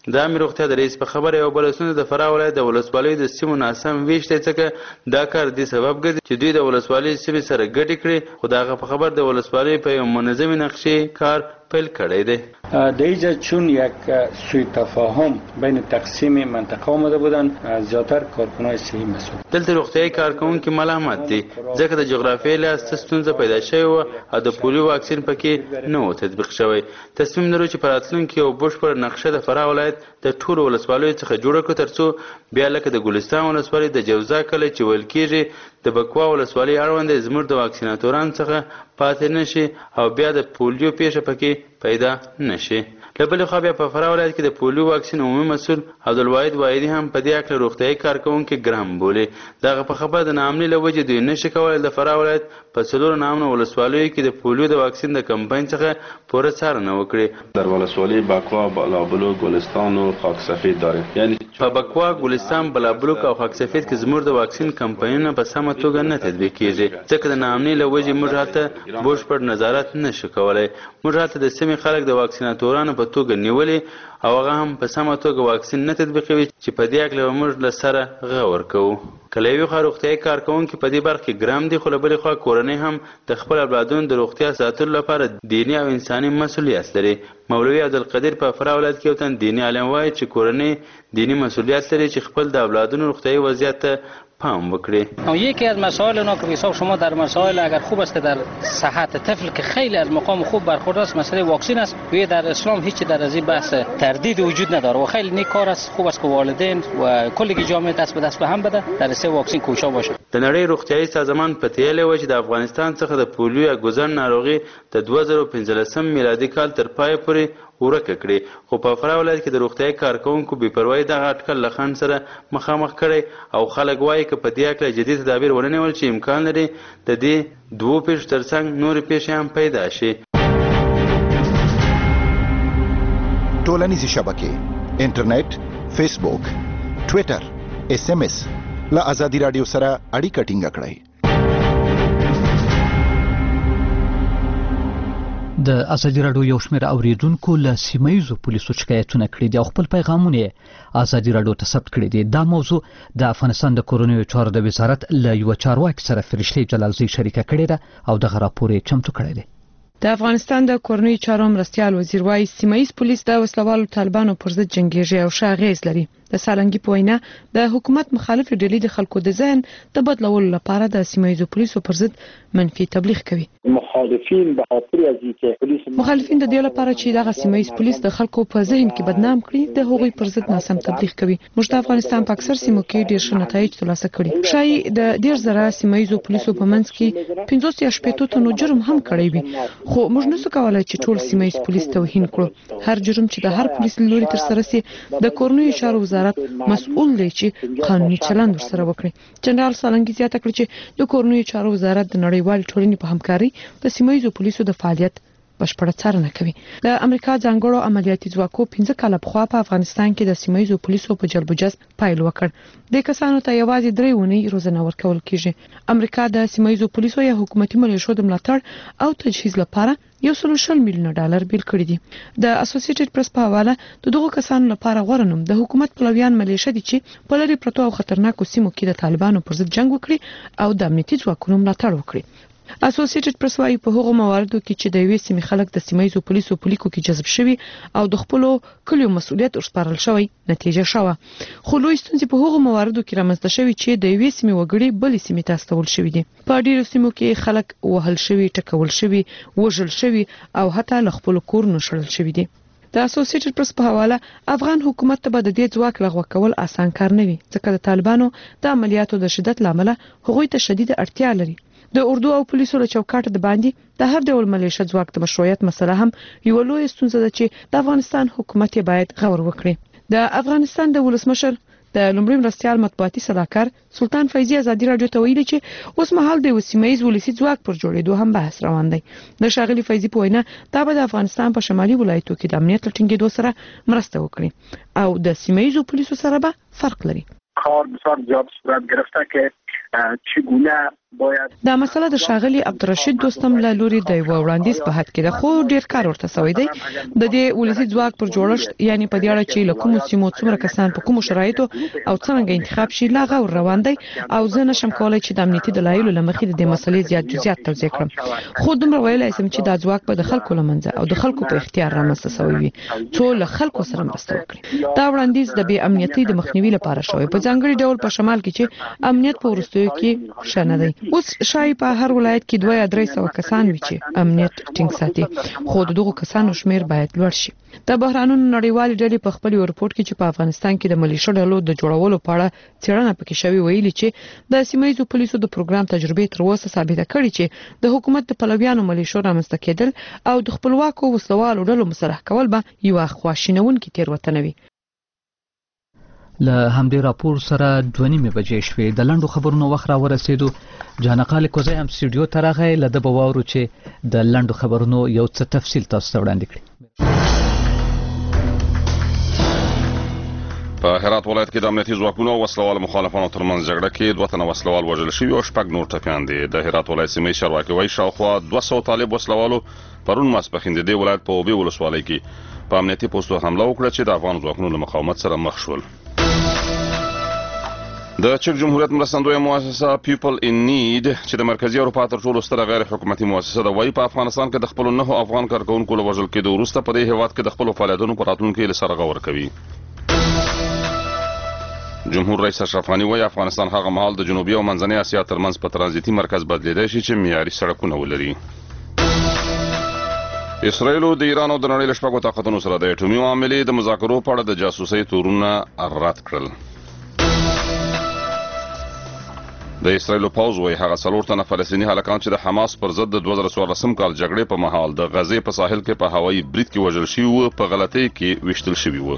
د عامې روغتیا د رئیس په خبره یو بله ستونزه د فراه ولایت د ولسوالیو د سیمو ناسم ویش دی، ځکه دا کار دې سبب ګرځي چې دوی د ولسوالۍ سیمې سره ګډې کړي، خو د هغه په خبر د ولسوالۍ په یو منظمې نقشې کار پیل کړی دی. در اینجا چون یک سوء تفاهم بین تقسیم منطقه آمده بودن، زیاتر کارکنان صحی مسئول. دلته روغتیايي کارکونکي ملامت دي ځکه د جغرافیې له ستونزه پیدا شوې وه او د پولیو واکسین پکې نه و تطبیق شوی. تصمیم لرو چې په راتلونکي یو بشپړه نقشه د فراه ولایت د ټولو ولسوالیو څخه جوړه کړو، ترڅو بیا لکه د ګلستان ولسوالۍ د جوزا کلی چې ویل کېږي د بکوا ولسوالۍ اړوند زموږ د واکسیناتورانو څخه پاتې نشي او بیا د پولیو پیښه پکې پیدا نشي. له بلې خوا بیا په فراه ولایت کې د پولیو واکسین عمومي مسؤل عبدالواحد واحدي هم په دې هکله روغتیايي کارکوونکي ګرم بولي. د هغه په خبره د ناامنۍ له وجې دوی نشي کولی د فراه ولایت په څلورو ناامنو ولسوالیو کې د پولیو د واکسین د کمپاین څخه پوره څارنه وکړي. در ولسوالی بکوا، بلابلوک، گلستان و خاک سفید داریم. یعنی په بکوا، ګلستان، بلابلوک او خاک سفید کې زموږ د واکسین کمپاینونه په سمه توګه نه تطبیق کیږي، ځکه د ناامنۍ له وجې موږ هلته بشپړ نظارت نشو کولی. موږ هلته د سیمې خلک د واکسیناتورانو په توګه نیولي او هغه هم په سمه توګه واکسین نه تطبیقوي، چې په دې هکله به موږ له سره غور کوو. که له یوې خوا روغتیايي کارکوونکي په دې برخه کې ګرم دي، خو له بلې خوا کورنۍ هم د خپل اولادونو د روغتیا ساتلو لپاره دیني او انساني مسؤلیت لري. مولوي عبدالقدیر په فراه ولایت کې یو تن دیني عالم وایي چې کورنۍ دینی مسئولیت لري چې خپل د اولادونو روغتیايي وضعیت ته پام وکړي. او یکی از مسائل اونا که حساب شما در مسائل اگر خوب است که در صحت طفل که خیلی از مقام خوب برخورد است مسئله واکسین است و در اسلام هیچ در از این بحث تردید وجود نداره و خیلی نیک کار است. خوب است که والدین و کل جامعه دست به دست به هم بده در سه واکسین کوشا باشه. د نړۍ روغتیايي سازمان په تیلې و چې د افغانستان څخه د پولیو ګوزن ناروغي د دوه زره پنځلسم میلادي کال تر پای پورې ورکه کړي، خو په فراه ولایت کې د روغتیايي کارکوونکو بې پروایي دغه اټکل له خنډ سره مخامخ کړی او خلک وایي که په دې هکله جدي تدابیر ونه نیول چې امکان لري د دې دوو پیښو ترڅنګ نورې پیښې هم پیدا شي. ټولنیزې شبکې، انټرنیټ، فیسبوک، ټویټر، اس ام اس له ازادي راډیو سره اړیکه ټینګه کړئ. د ازادي راډیو یو شمېر اوریدونکو له سیمایي پولیسو شکایتونه کړي دي او خپل پیغامونه ازادي راډیو ته ثبت کړي دي. دا موضوع د افغانستان د کورونیو چارو د وزارت له یو چارواکي سره فرشتي جلالزی شریکه کړې ده او دغه راپور یې چمتو کړی دی. د افغانستان د کورنیو چارو مرستیال وزیر وايي سیمایي پولیس د وسلوالو طالبانو پر ضد جنگیږي او ښه اغیز لري. د سالنګي په وینا د حکومت مخالف ډلې د خلکو د ذهن د بدلولو لپاره د سیمایي پولیسو پر ضد منفي تبلیغ کوي. مخالفین به خاطر از اینکه پولیس مخالفین د دې لپاره چې دغه سیمایي پولیس د خلکو په ذهن کې بدنام کړي د هغوی پر ضد ناسم تبلیغ کوي. موږ د افغانستان په اکثر سیمو کې ډېر ښه نتایج ترلاسه کړي. شایي د ډېر زره سیمایي پولیسو په منځ کې پنځوس یا شپږ تنو جرم هم کړی وي، خو موږ نسو کولای چې ټول سیمایي پولیس توهین کړو. هر جرم چې د هر پولیس لوري تر سره سي د کورنیو چارو وزارت مسؤل دی چې قانوني چلند ورسره وکړي. جنرال سالنګي زیاته کړې چې د کورنیو چارو وزارت د نړیوال ټولنې په همکاري د سیمایي پولیسو د فعالیت بشپړه څارنه کوي. د امریکا ځانګړو عملیاتي ځواکو پنځه کاله پخوا په افغانستان کې د سیمایي پولیسو په جلب جذب پیل وکړ. د کسانو ته یوازې درې ونې روزنه ورکول کیږي. امریکا د سیمایي پولیسو یا حکومتي ملیشو د ملاتړ او تجهیز لپاره یو سل شل میلیون ډالر بیل کړی دي. د اسوسییټډ پریس په حواله د دغو کسانو لپاره غوره نوم د حکومت پلویان ملیشه دي چې په لري پرتو او خطرناکو سیمو کې د طالبانو پر ضد جنگ وکړي او د امنیتي ځواکونو ملاتړ وکړي. اسوسییټډ پریس وايي په هغو مواردو کې چې د یوې سیمې خلک د سیمایي پولیسو په لیکو کې جذب شوي او د خپلو کلیو مسؤلیت ورسپارل شوی نتیجه شوه، خو لوی ستونزې په هغو مواردو کې رامنځته شوي چې د یوې سیمې وګړي بلې سیمې ته استول شوي دي. په ډیرو سیمو کې خلک وهل شوي، ټکول شوي، وژل شوي او حتی له خپلو کورونو شړل شوي دي. د اسوسییټډ پریس په حواله افغان حکومت ته به د دې ځواک لغوه کول آسان کار نه وي، ځکه د طالبانو د عملیاتو د شدت لامل هغوی ته شدید اړتیا لري. د اردو او پولیسو له چوکاټ د باندې د هر ډول ملیشه ځواک د مشروعیت مسله هم یو لوی ستونزه ده چې د افغانستان حکومت یې باید غور وکړي. د افغانستان د ولسمشر د لومړي مرستیال مطبوعاتي صلاحکار سلطان فیضي ازادي راډیو ته ویلي چې اوس مهال د سیمایي ولسي ځواک پر جوړېدو هم بحث روان دی. د شاغلي فیضي په وینا دا به د افغانستان په شمالي ولایتو کې د امنیت ټینګېدو سره مرسته وکړي او د سیمایي پولیسو سره به فرق لري. کار بسیار زیاد صورت گرفته که چگونه دا مسله د شاغلي عبدالرشید دوستم له لوري د یو وړاندیز په حد کې ده، خو ډیر کار ورته شوی دی. د دې ولسی ځواک پر جوړښت یعنی په دې اړه چې له کومو سیمو څومره کسان په کومو شرایطو او څنګه انتخاب شي لا غوړ روان دی او زه نشم کولای چې د امنیتي دلایلو لمخې د دې مسلې زیات جزئیات توضیح کړم، خو دومره ویلای شم چې دا ځواک به د خلکو لمنځه او د خلکو په اختیار رامنځته شوی وي څو له خلکو سره مرسته وکړي. دا وړاندیز د بې امنیتي د مخنیوي لپاره شوی، په ځانګړي ډول په شمال کې چې امنیت په ورستیو کې شنه دی. اوس شای په هر ولایت کې دوه یا درې سوه کسان وي چې امنیت ټینګ ساتي، خو دغه کسانو شمیر باید لوړ شي. د بهرانونو نړیوال ډلې په خپل ریپورت کې چې په افغانستان کې د ملیشو ډلو د جوړولو په اړه څېړنه پکې شوی ویلي چې د سیمایي پولیسو د پروګرام تجربې تر اوسه ثابته کړې چې د حکومت د پلویانو ملیشو رامنځته کېدل او د خپلواکو وسلوالو ډلو مسرح کول به یو خواشینونکې تېروتنه وي. له همدې راپور سره دوه نیمې بجې شوې. د لنډو خبرونو وخت را ورسېدو. جانقال کوزی هم سټوډیو ته راغی. له ده به واورو چې د لنډو خبرونو یو څه تفصیل تاسو ته وړاندې کړي. په هرات ولایت کې د امنیتي ځواکونو او وسلوال مخالفانو ترمنځ جګړه کې دوه تنه وسلوال وژل شوي او شپږ نور ټپیان دي. د هرات ولایت سیمې چارواکي وایي شاوخوا دوه سوه طالب وسلوالو پرون ماسپښین د دې ولایت په اوبې ولسوالۍ کې په امنیتي پوستو حمله وکړه چې د افغان ځواکونو له مقاومت سره مخ شول. د چک جمهوریت مرستندویه مؤسسه پیپل ان نیډ چې د مرکزی اروپا تر ټولو ستره غیر حکومتي مؤسسه ده، وایي په افغانستان کې د خپلو نهو افغان کارکوونکو له وژل کېدو وروسته په دې هېواد کې د خپلو فعالیتونو په راتلونکي هیلې سره غور کوي. جمهور رئیس اشرف غني وایي افغانستان هغه مهال د جنوبي او منځنۍ اسیا ترمنځ په ترانزیتي مرکز بدلیدای شي چې معیاري سړکونه ولري. اسرائیل د ایران او د نړۍ له شپږو طاقتونو سره د اټومي معاملې د مذاکرو په اړه د جاسوسۍ تورونه رد کړل. د اسرائیل پوځ وایي هغه څلور تنه فلسطیني هلکان چې د حماس پر ضد د دوه زره څوارلسم کال جګړې په مهال د غزې په ساحل کې په هوایي برید کې وژل شوي وو په غلطۍ کې ویشتل شوي وو.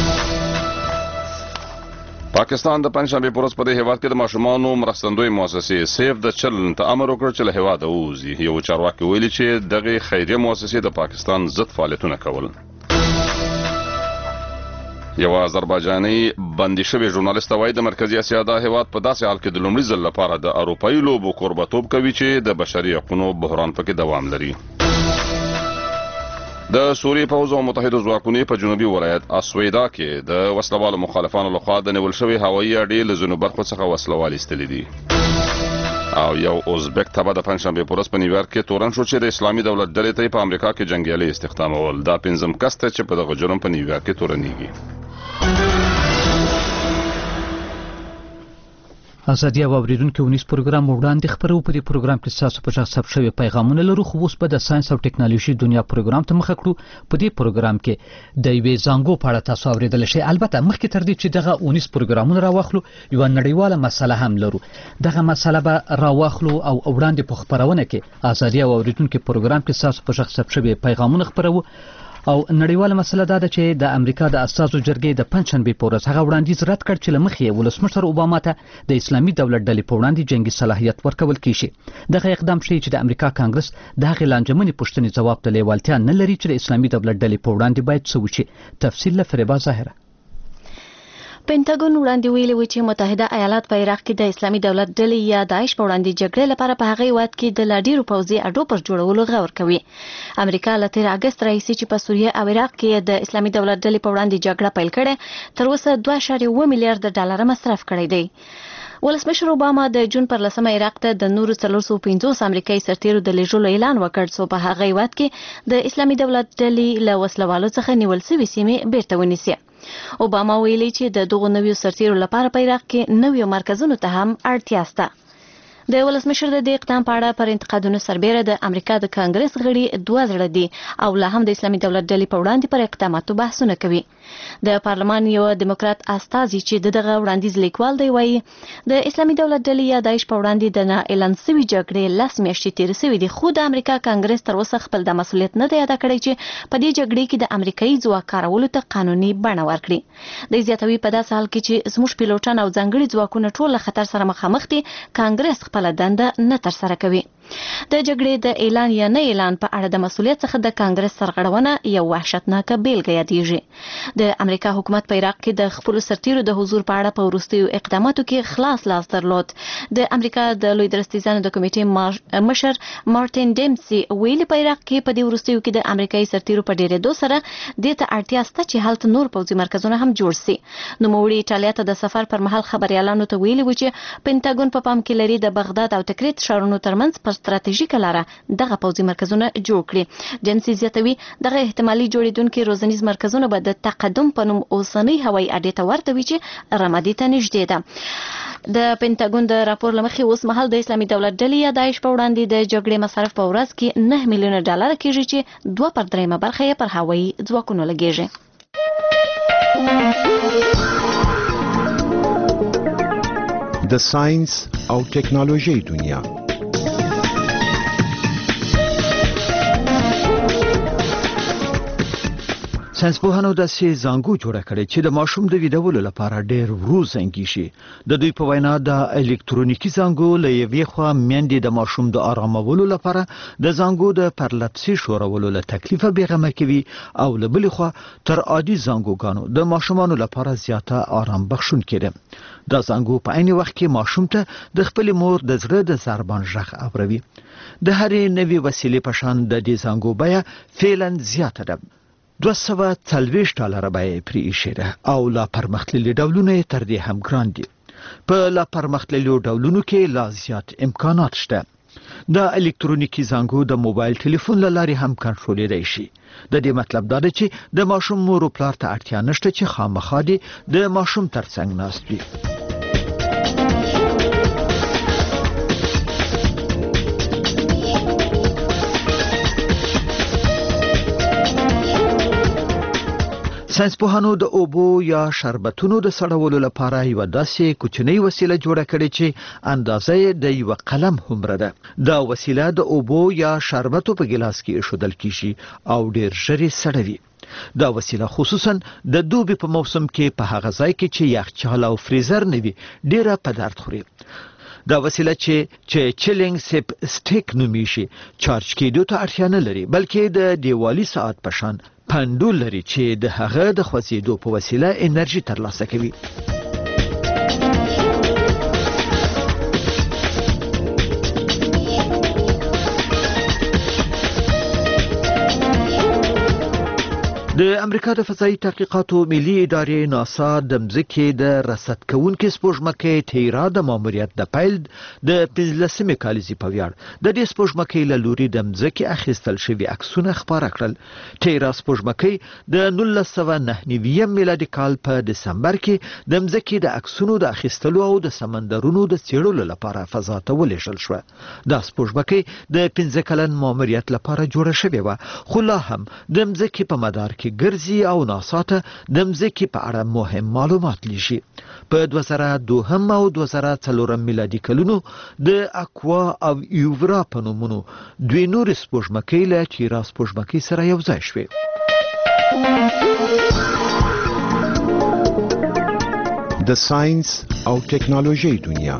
پاکستان د پنجشنبې په ورځ په دې هېواد کې د ماشومانو مرستندوی مؤسسې سیف د چلډرن ته امر وکړ چې له هېواده ووځي. یو چارواکي ویلي چې دغې خیریه مؤسسې د پاکستان ضد فعالیتونه کول. یو آذربایجاني بندي شوی ژورنالیست وایي د مرکزي اسیا دا هېواد په داسې حال کې د لومړي ځل لپاره د اروپایي لوبو کوربهتوب کوي چې د بشري حقونو بحران پکې دوام لري. د سوریې پوځ او متحدو ځواکونو په جنوبي ولایت اسویدا کې د وسلوالو مخالفانو لخوا د نیول شوي هوایي اډې له ځینو برخو څخه وسلوال ایستلي دي. او یو ازبک تبه د پنجشنبې په ورځ په نیویارک کې تورن شو چې د اسلامي دولت ډلې ته په امریکا کې جنګیالي استخدامول. دا پنځم کس دی چې په دغه جرم په نیویارک کې تورنېږي. ازادي او اوریدونکو ونیس پروګرام وړاندې خبرو. په دې پروګرام کې تاسو په ځای ثبت شوی پیغامونه لرو، خو اوس به د ساينس او ټکنالوژي دنیا پروګرام ته مخه کړو. په دې پروګرام کې د یوې زانګو په اړه تاسو اوریدل شئ. البته مخکې تر دې چې دغه ونیس پروګرامونه راواخلو یو نړیواله مسله هم لرو. دغه مسله به راواخلو او وړاندې په خبرونه کې ازادي او اوریدونکو پروګرام کې تاسو په ځای ثبت شوی پیغامونه خبرو. او نړیواله مسله دا ده چې د امریکا د اساسو جرګې د پنجشنبې په ورځ هغه وړاندیز رد کړ چې له مخې ولسمشر اوباما ته د اسلامي دولت ډلې په وړاندې جنگي صلاحیت ورکول کیږي. دغه اقدام ښیي چې د امریکا کانګرس د هغې لانجمنې پوښتنې ځواب ته لیوالتیا نه لري چې د اسلامي دولت ډلې په وړاندې باید څه وشي. تفصیل له فریبا ظاهره. پینټاګون وړاندې ویلي و چې متحده ایالات په عراق کې د اسلامي دولت ډلې یا داعش په وړاندې جګړې لپاره په هغه وخت کې د لا ډیرو پوځي اډو پر جوړولو غور کوي. امریکا له تیر اگست راهیسې چې په سوریه او عراق کې د اسلامي دولت ډلې په وړاندې جګړه پیل کړې تر اوسه دوه اعشاریه اووه میلیارډ ډالر مصرف کړی دی. ولسمشر اوباما د جون پر لسمه عراق ته د نورو څلور سوه پنځوس امریکایي سرتیرو د لیږلو اعلان وکړ څو په هغه وخت کې د اسلامي دولت ډلې له وسلوالو څخه نیول شوي سیمې بیرته ونیسي. اوباما ویلي چې د دغو نویو سرتیرو لپاره په عراق کې نویو مرکزونو ته هم اړتیا شته. د ولسمشر د دې اقدام په اړه پر انتقادونو سربیره د امریکا د کانګرس غړي دوه زړه دي او لا هم د اسلامي دولت ډلې په وړاندې پر اقداماتو بحثونه کوي. د پارلمان یو دیموکرات استازي چې دغه وړاندیز لیکوال دی وایي د اسلامي دولت ډلې یا داعش په وړاندې د نه اعلان شوي جګړې لس میاشتې تېرې شوې دي، خو د امریکا کانګرس تر اوسه خپل د مسؤلیت نه دی ادا کړی چې په دې جګړې کې د امریکایي ځواک کارولو ته قانوني بڼه ورکړي. د زیاتوي په داسې حال کې چې زموږ پیلوټان او ځانګړي ځواکونه ټول له خطر سره مخامخ دي، کانګرس خپل دنده نه ترسره کوي. د جګړې د اعلان یا نه اعلان په اړه د مسؤلیت څخه د کانګرس سرغړونه یو وحشتناکه بیلګه یادېږي. د امریکا حکومت په عراق کې د خپل سرتیرو د حضور په اړه په وروستیو اقداماتو کې خلاص لاس درلود. د امریکا د لوی درستیزانو د کمیټې مشر مارټین ډیمسي ویلي په عراق کې په دې وروستیو کې د امریکایي سرتیرو په ډېرېدو سره دې ته اړتیا شته چې هلته نور پوځي مرکزونه هم جوړ سي. نوموړي ایټالیا ته د سفر پر مهال خبريالانو ته ویلي و چې پینټاګون په پام کې لري د بغداد او تکریت ښارونو ترمنځ پر ستراتیژیکه لاره دغه پوځي مرکزونه جوړ کړي. ډیمسي زیاتوي دغه احتمالي جوړیدونکي روزنیز مرکزونه به د تقدم په نوم اوسنۍ هوایي اډې ته ورته وي چې رمادي ته نږدې ده. د پینټاګون د راپور لمخې اوس مهال د اسلامي دولت ډلې یا داعش په وړاندې د جګړې مصارف په ورځ کې نه میلیونه ډالر کېږي چې دوه پر درېیمه برخه یې پر هوایي ځواکونو لګېږي. د ساينس او ټکنالوژي دنیا. ساينسپوهانو د سي زنګو جوړه کړې چې د ماشوم د ویډیولو لپاره ډېر ورو زنګي شي. د دوی په وینا د الکترونیکي زنګو له یوې خوا میندې د ماشوم د آرامولو لپاره د زنګو د پرلپسي شورولو له تکلیفه بیغمه کوي او له بلې خوا تر عادي زنګوګانو د ماشومانو لپاره زیاته آرام بخښونکې ده. دا زنګو په عین وخت کې ماشوم ته د خپل مور د زړه د ضربان غږ اوروي. د هرې نوې وسیلې په شان د دې زنګو بیه فعلا زیاته ده. دوه سوه څلوېښت ډالره بیه پرې ایښې ده او لا پرمختللي ډولونه یې تر دې هم ګران دي. په لا پرمختللو ډولونو کې لا زیات امکانات شته. د الکترونیکي زنګو د موبایل ټلیفون له لارې هم کنټرولېدای شي. د دې مطلب دا دی چې د ماشوم مور او پلار ته اړتیا نشته چې خامخا دې د ماشوم ترڅنګ ناست وي. ساينسپوهانو د اوبو یا شربتونو د سړولو لپاره یو داسې کوچنی وسیله جوړه کړې چې اندازه یې د یو قلم هومره ده. دا وسیله د اوبو یا شربتو په ګلاس کې ایښودل کیږي او ډېر ژر یې سړوي. دا وسیله خصوصا د دوبي په موسم کې په هغه ځای کې چې یخچال او فریزر نه وي ډېره په درد خوري. دا وسیله چې چې چیلینګ سیپ سټیک نومیږي چارج کېدو ته اړتیا نه لري بلکې د دیوالي ساعت په شان پندول لري چې د هغه د خوځېدو په وسیله انرژي ترلاسه کوي. د امریکا د فضایي تحقیقاتو ملي ادارې ناسا د مځکې د رصد کوونکې سپوږمکۍ تیرا د ماموریت د پیل د پنځلسمې کالیزې په ویاړ د دې سپوږمکۍ له لوري د مځکې اخیستل شوي عکسونه خپاره کړل. تیرا سپوږمکۍ د نولس سوه نهه نوي میلادي کال په دسمبر کې د مځکې د عکسونو د اخیستلو او د سمندرونو د څېړلو لپاره فضا ته ولېږل شوه. دا سپوږمکۍ د پنځه کلن ماموریت لپاره جوړه شوې وه خو لا هم د مځکې په مدار کې ګرځي او ناسا ته د مځکې په اړه مهم معلومات لیږي. په دوه زره دوهم او دوه زره څلورم میلادي کلونو د اکوا او یوورا په نومونو دوی نور سپوږمکۍ له تیرا سپوږمکۍ سره یو ځای شوې. د ساينس او ټکنالوژي دنیا.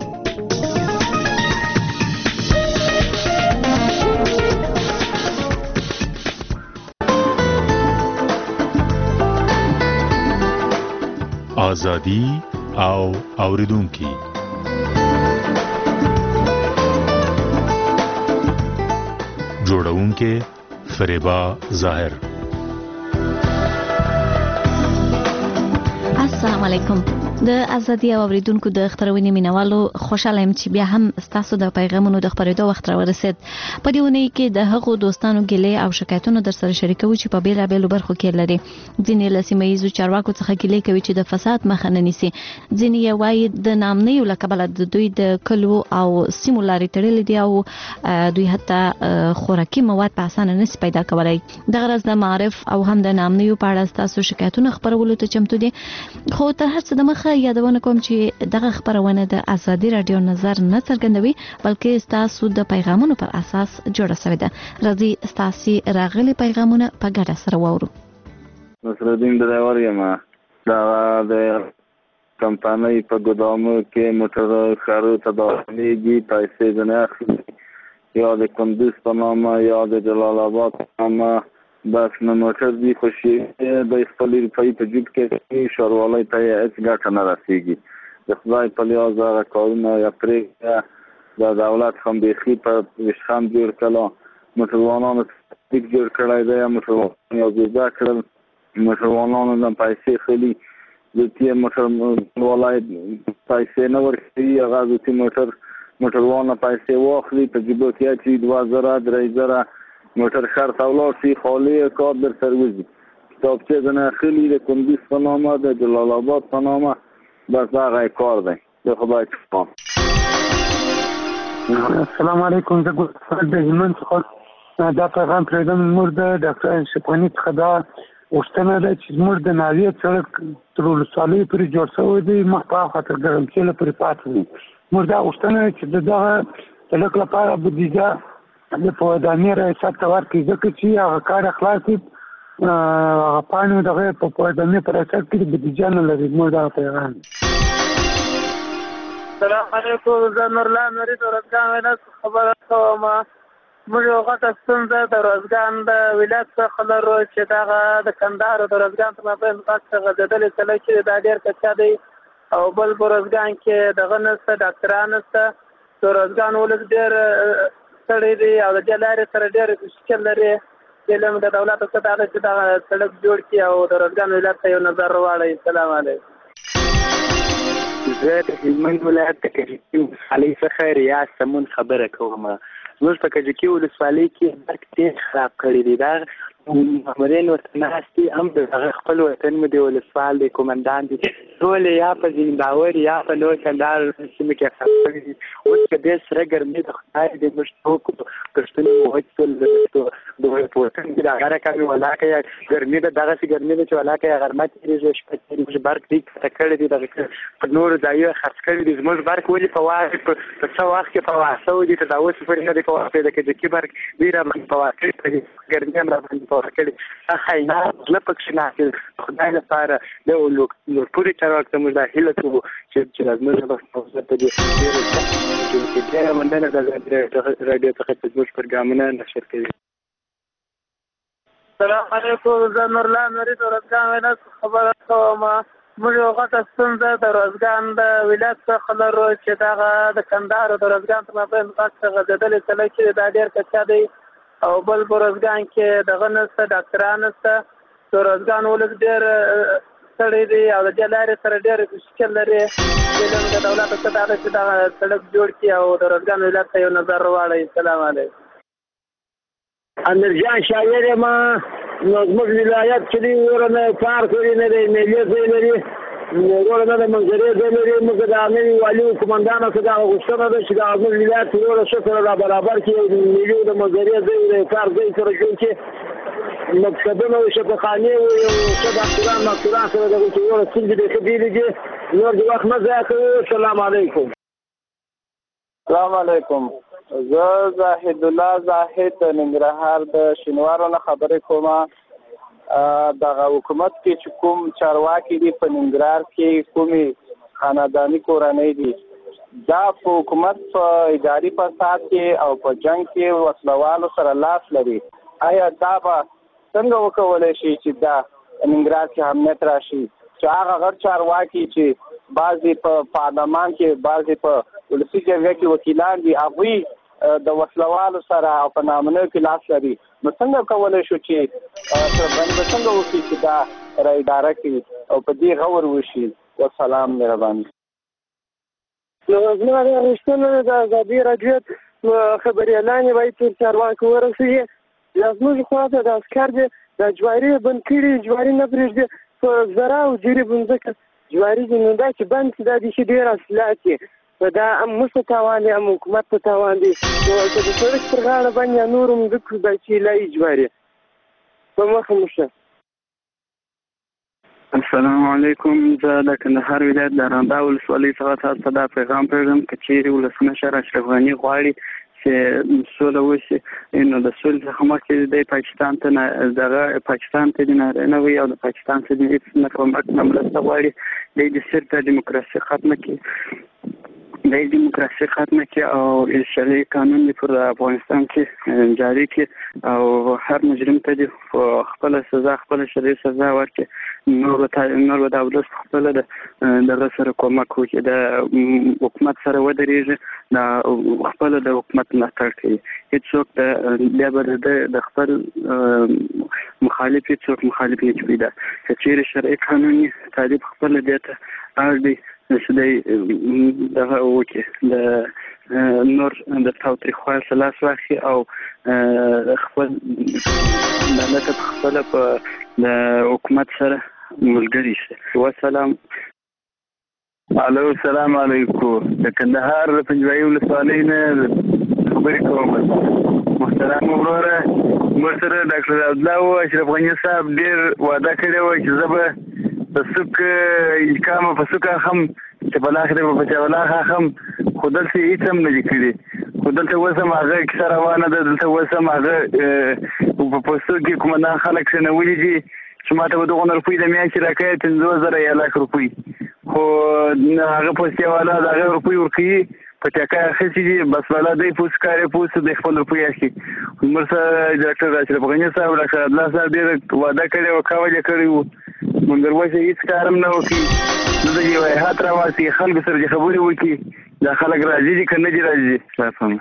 آزادی او اوریدونکي. جوړونکي فریبا ظاهر. السلام علیکم. د ازادي او اوریدونکو د خبرونې مینوالو خوشاله یم چې بیا هم تاسو د پیغامونو د خبرېدو وخت راورسید. په دې ونې کې د هغو دوستانو ګیلې او شکایتونه در سره شریکو چې په بیلابېلو برخو کې لري. ځینې له سیمه ییزو چارواکو څخه ګیلې کوي چې د فساد مخه نه نیسي. ځینې یې وایي د نامنیو له کبله د دوی د کلو او سیمو لارې تړلې دي او دوی حتی خوراکي مواد په اسانه نشي پیدا کولی. دغه راز د معارف او هم د نامنیو په اړه ستاسو شکایتونه خپرولو ته چمتو دي. خو تر هر څه د مخه یادونه کوم چې دغه خبرونه د ازادي رادیو نظر نه څرګندوي بلکې تاسو د پیغامونو پر اساس جوړه شوې ده. راځي تاسو راغلي پیغامونه په ګډه سره واورو. نصرالدین ډرایور یم. دا د کمپنۍ په ګدامو کې موټر خارو ته داخليږي پیسې نه اخلي یا د کندوز په نامه یا د جلال آباد په نامه بس نه موټر دي خوشي د خپل روپۍ په جیب کې شاروالۍ ته هیڅ ګټه نه رسیږي. د خدای په لیاز هغه کارونه یا پرېږده د دولت هم بیخي په ویشخند جوړ کړه، موټروانانو تطبیق جوړ کړی دی، موټروانان یو بېزه کړل، موټروانانو نه پیسې خلي د تې موټر والای پیسې نه ورکوي، هغه د تې موټر موټروان پیسې واخلي په جیبو کې اچوي، دوه زره درې زره موټر ښار ته ولاړ شي، خالي کار در سر وځي. کتابچې ځنې اخلي د کندوز په نامه د جلال آباد په نامه، بس هغه کار دی. د خدای څخه السلام علیکم. زه ګل د هلمند څخه دا پیغام پرېږدم. زموږ د ډاکټر اشرف غني څخه دا غوښتنه ده چې زموږ د ناوې سړک تر ولسوالۍ پورې جوړ شوی دی، مخ په هاخوا تر ګرمسېله پورې پاتې دی. زموږ دا غوښتنه ده چې د دغه سړک لپاره بودیجه د پوهدامي ریاست ته ورکړي، ځکه چې هغه کار خلاص وي، هغه پاڼې دغه په پوهدامي په ریاست کې بودیجه نه لري. زموږ دغه پیغام دی. السلام علیکم. زه نورالله نوري د ارزګان ولایت خبره کوم. موږ یو غټه ستونزه د ارزګان د ولایت څخه لرو چې دغه د کندهار او د ارزګان تر مابین غټ غځېدلې سړک چې دا ډېر کچا دی، او بل په ارزګان کې دغه نشته، ډاکټران نشته. د ارزګان ولس ډېر ستړی دی او د دې لارې سره ډېر مشکل لري. علم د دولت څخه دا چې دغه سړک جوړ کړي او د ارزګان ولایت ته یو نظر واړوي. السلام علیکم. زه د هلمند ولایت د کجکي ولسوالۍ څخه ریاض سمون خبره کوم. زموږ په کجکي ولسوالۍ کې برق ډېر خراب کړی دی. دا مامورین ورته ناست دي، هم د هغه خپل وطن مو د ولسوال دی، کومندان دي، ټول یا په زمینداور یا په نور کندهار سیمه کې خراب کړي دي. اوس که دې سره ګرمي د خدای دې موږ څوک پښتون مو وچول د په وطن کې د هغه رقمې ولاکه یا ګرمي ده، دغسې ګرمي ده چې ولاکه یا غرمه تېرېږي، شپه تېرېږي. موږ برق دې کته کړی دی، دغه په نورو ځایو خرڅ کړی دی. زموږ برق ولې په واقع په څه وخت کې په واسه ودي ته دا اوس پورې نه دی په واقع د کجکي برق دی راباندې په واقع کړي، ګرمي هم راباندې په واقع کړي. خاینات زړه پکښې ناست دي. خدای لپاره د لوړپوړي چارواکو ته موږ دا هیله کوو چې زموږ په دې ډېره مننه د راډیو څخه چې زموږ پروګرامونه نشر کوي. السلام علیکم. زه نورالله نوري د ارزګان ولایت خبره کوم. موږ یو غټه ستونزه د ارزګان د ولایت څخه لرو چې دغه د کندهار او د ارزګان تر مابین غټ غځېدلې سړک چې دا ډېر کچا دی، او بل په ارزګان کې دغه نشته، ډاکټران نشته. د ارزګان ولس ډېر ستړی دی او د دې لارې سره ډېر مشکل لري. علم د دولت څخه دا چې دغه سړک جوړ کړي او د ارزګان ولایت ته یو نظر واړوي. السلام علیکم. امیرجان شاعر یم. نو زموږ ولایت چې دی وره نه پارک لري، نه دی میلې ځای لري، وره نه د منظرې ځای لري. موږ د امیر والي قومندانو څخه دا غوښتنه ده چې د زموږ ولایت وره ښه سره را برابر کړي، میلې د منظرې ځای د پارک ځای سره جوړ کړي، مکتبونه او شفاخانې او ښه ډاکټران مکتبان سره دغه چې وره ستونزې بیخي ډېرې دي. نور د وخت نه ضایع کوو. السلام علیکم. السلام علیکم. زه زاهد الله زاهد د ننګرهار د شینوارو نه خبرې کوم. دغه حکومت کې چې کوم چارواکي دي په ننګرهار کې کومې خانداني کورنۍ دي، دا په حکومت په اداري فساد کې او په جنګ کې وسلوالو سره لاس لري. آیا دا به څنګه وکولی شي چې دا ننګرهار کې امنیت راشي، چې هغه غټ چارواکي چې بعضې په پارلمان کې بعضې په ولسي جرګه کې وکیلان دي، هغوی د وسلوالو سره او په نامنیو کې لاس لري، نو څنګه کولی شو چې باندې څنګه وکړي چې دا را اداره کړي او په دې غور وشي. والسلام مهرباني. نو زما د غوښتنه د ازادي راډیو خبریالانې باید تر چارواکو ورسوي. یا زموږ خواته د عسکر دی د جواري بند کړي، جواري نه پرېږدي، په زرا او جري بنځکه جواري دي، نو دا چې بند شي دا دي چې ډېر حاصلات دي، دا هم موږ ته تاوان دی هم حکومت ته تاوان دی. نو که د سړک پر غاړه باندې یا نورو مځکو دا چې لایي جواري په مخه مو شه. السلام علیکم. زه د کندهار ولایت د اراندا ولسوالۍ څخه تاسو ته دا پیغام پرېږدم که چیرې ولسمشر اشرف غني غواړي چې سوله وشي، نو د سولې څخه مخکې دی پاکستان ته دغه پاکستان ته دې نارینه وي او د پاکستان څخه دې هېڅ نه کومک نه مرسته غواړي، دی دې صرف د ډیموکراسي ختمه کړي. د دیموکراسي ختمه کې او شرعي قانون پر افغانستان کې جاری کې او هر مجرم ته د خپل سزا خپل شرعي سزا ورکړي نور نور د دولت خپل د دغه سره کومک وکړي د حکومت سره ودرېږي د خپل د حکومت ملاتړ کوي هیڅوک د بیا به د خپل مخالف هیڅوک مخالف نه پیدا چې چیرې شرعي قانوني تعریف خپل دی ته اړ دی چې دغه وکړي د نور د تاوتریخوالي څخه لاس واخلي او خپل دولت خپل په د حکومت سره ملګری شي. والسلام. الو السلام علیکم. د کندهار د پنجوایي ولسوالۍ نه خبرې کوم. محترم وروره موږ سره ډاکټر عبدالله او اشرف غني صاحب ډېر وعده کړې وه چې زه به په سوک الکام په سوک هم چې په لاخره په چاولا هم خو دلته هیڅ هم نه دي کړي خو دلته اوس هم هغه کیسه روانه ده دلته اوس هم هغه په پوسټو کې کومندان خلک شنولي دي چې ماته به دغه روپۍ د میاشتې راکوي پنځوس زره یا لاک روپۍ خو هغه پوسټي والا د هغه روپۍ ورکوي په ټکا اخیستي دي بس والا دی پوسټ کاري پوسټ د خپل روپۍ اخلي. موږ سره ډاکټر اشرف غني صاحب ډاکټر عبدالله صاحب ډېر وعده کړی و کول یې کړی وو موږ دروازه هیڅ کار هم نه وکړي نو د یو هیات راواسي خلکو سره چې خبرې وکړي دا خلک راځي دي که نه دي راځي.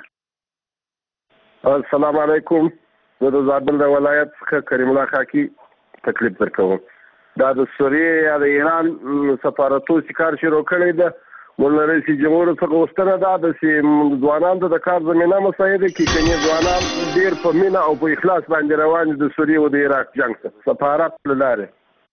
السلام علیکم. زه د زابل د ولایت څخه کریم الله خاکي تکلیف درکوم. دا د سوریې یا د ایران سفارتو چې کار شروع کړی ده موږ رئیس جمهور څخه غوښتنه ده چې ځوانانو ته د کار زمینه مساعده کړي کني ځوانان ډېر په مینه او په اخلاص باندې روان دي د سوریې او د عراق جنګ ته سفارت له لارې.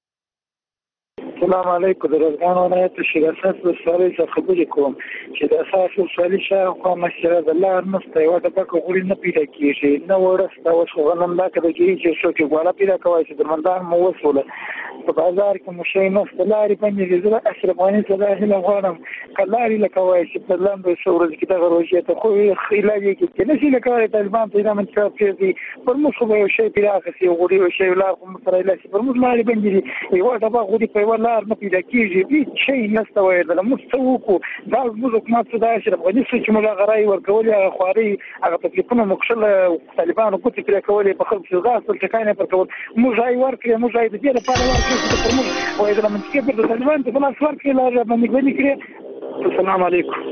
السلام علیکم. د روزګان ولایت شیر اساس ولسوالۍ څخه خبرې کوم چې د اساس ولسوالۍ شاوخوا مسجد د لار نسته یوه ډبکه غوړي نه پیدا کېږي نه وړه شته اوس خو غنم دا که د ګیري چې څوک یې غواړه پیدا کوی چې درمندان مو وسوله په بازار کې مو شی نسته لارې بندې دي. زه د اشرف غني څخه دا هیله غواړم که لارې لکه وایي چې په لنډو څو ورځو کې دغه روژې ته خو علاج یې کړي نه شي لکه وایي طالبان پیدا منتخب کړي پر موږ خو به یو شی پیدا اخیستي غوړي یو شی لار خو موږ سره علاج پر موږ لارې بندې دي یوه ډبه غوړي په یوه لار نه پیدا کېږي هېڅ شی نشته وایي موږ څه وکړو دا زموږ حکومت څه دا اشرف غني څه چې موږ هغه رایې ورکولې هغه خوارۍ هغه تکلیفونه موږ کښل طالبانو ګوتې پرې کولې په خلکو چې ځغاستل ټکای نه پر کول موږ رایې ورکړې موږ رایې د دې لپاره ورکړې چې پر موږ وایي د منطقې پر د طالبانو ته په لاس ورکړې لاره باندې ګونې کړې. السلام علیکم.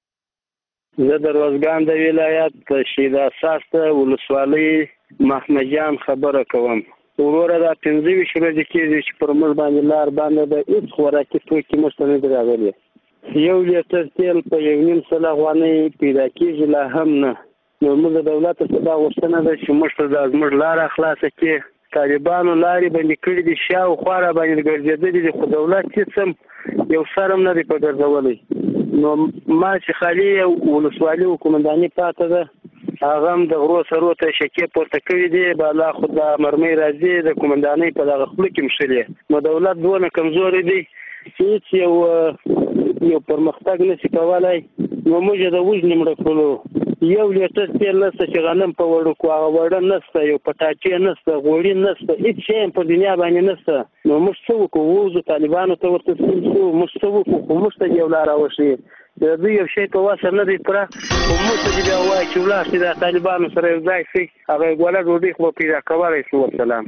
زه د روزګان د ولایت شید اساس ته ولسوالۍ محمد جان خبره کوم. وروره دا پنځه ویشت ورځې کېږي چې پر موږ باندې لار باندې ده هېڅ خوراکي توکي موږ ته نه دي راغلي. یو لیټر تیل په یو نیم سل افغانۍ پیدا کېږي لا هم نه. نو موږ د دولت څخه دا غوښتنه ده چې موږ ته دا زموږ لاره خلاصه کړي. طالبانو لارې بندې کړي دي شاوخوا را باندې ګرځېدلي دي خو دولت هېڅ هم یو سر هم نه دی په ګرځولی. نو ما چې خالي ولسوالي وکومنداني پاته ده هغه هم د غرو سرو ته شکې پورته کړي دي بالا خو د مرمۍ راځي د کومندانۍ په دغه خوله کې مښلي. نو دولت دونه کمزوری دی چې هېڅ یو یو پرمختګ نشي کولی. نو موږ یې د وژنې مړه کړلو. یو لیټر تیل نشته چې غنم په وړو کړو هغه وړه نشته یو پټاټې نشته غوړي نشته هېڅ شی هم په دنیا باندې نشته. نو موږ څه وکړو ووځو طالبانو ته ورته تسلیم شو موږ څه وکړو خو موږ ته یو لاره وښیي د دوی یو شی په وسه نه دی پوره خو موږ ته بیا وایي چې ولاړ شي د طالبانو سره یو ځای شي هغه یې ګوله ډوډۍ خو به پیدا کولی شو. والسلام.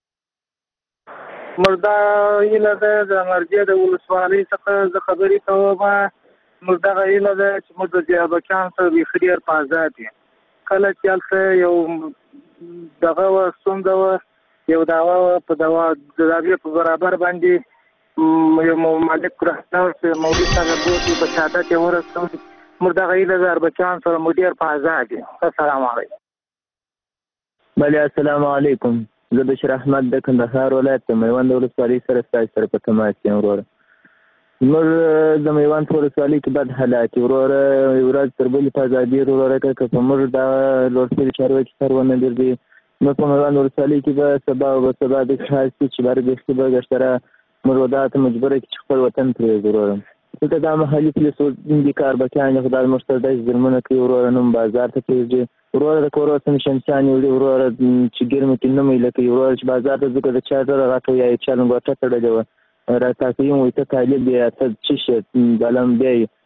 موږ دا هیله ده د مرجع د ولسوالۍ څخه زه خبرې کوم موږ دغه هیله ده چې موږ د جیابچیانو ته بیخي ډېر په ازاد یو کله چې هلته یو دغه وه ستونزه وه یو دعوه وه په دوا د دعوې په برابر باندې یو مالک رهنور چې مولوي صاحب بوتي په شهادت یې ورسول موږ دغه هیله ده اربچیانو سره موږ ډېر په ازاد یو. السلام علیکم. بله السلام علیکم. زه بشیر احمد د کندهار ولایت د میوند ولسوالۍ سره ستاسو سره په تماس یم وروره. موږ د میوند په ولسوالۍ کې بد حالات وروره یو ورځ تر بلې په ازادي وروره که که په موږ دا لوړ شوي چارواکي سر ونه ګرځي نو په میوند ولسوالۍ کې به سبا او به سبا داسې حال شي چې بر بیخي به ګشتره موږ به دا ته مجبوره کړي چې خپل وطن پرېږدو وروره. دلته دا محلي پولیسو دي کاربکیان دي خو دا زموږ سره داسې ظلمونه کوي وروره نه بازار ته پرېږدي وروره د کور اوسه مې شمسیانې وړي وروره چې ګرمې کې نه میله کوي وروره چې بازار ته ځو که د چا زره غټه یا چا لنګوټه تړلې وه را تاسو یم وایي ته طالب یې ته څه شی ظالم بیا یې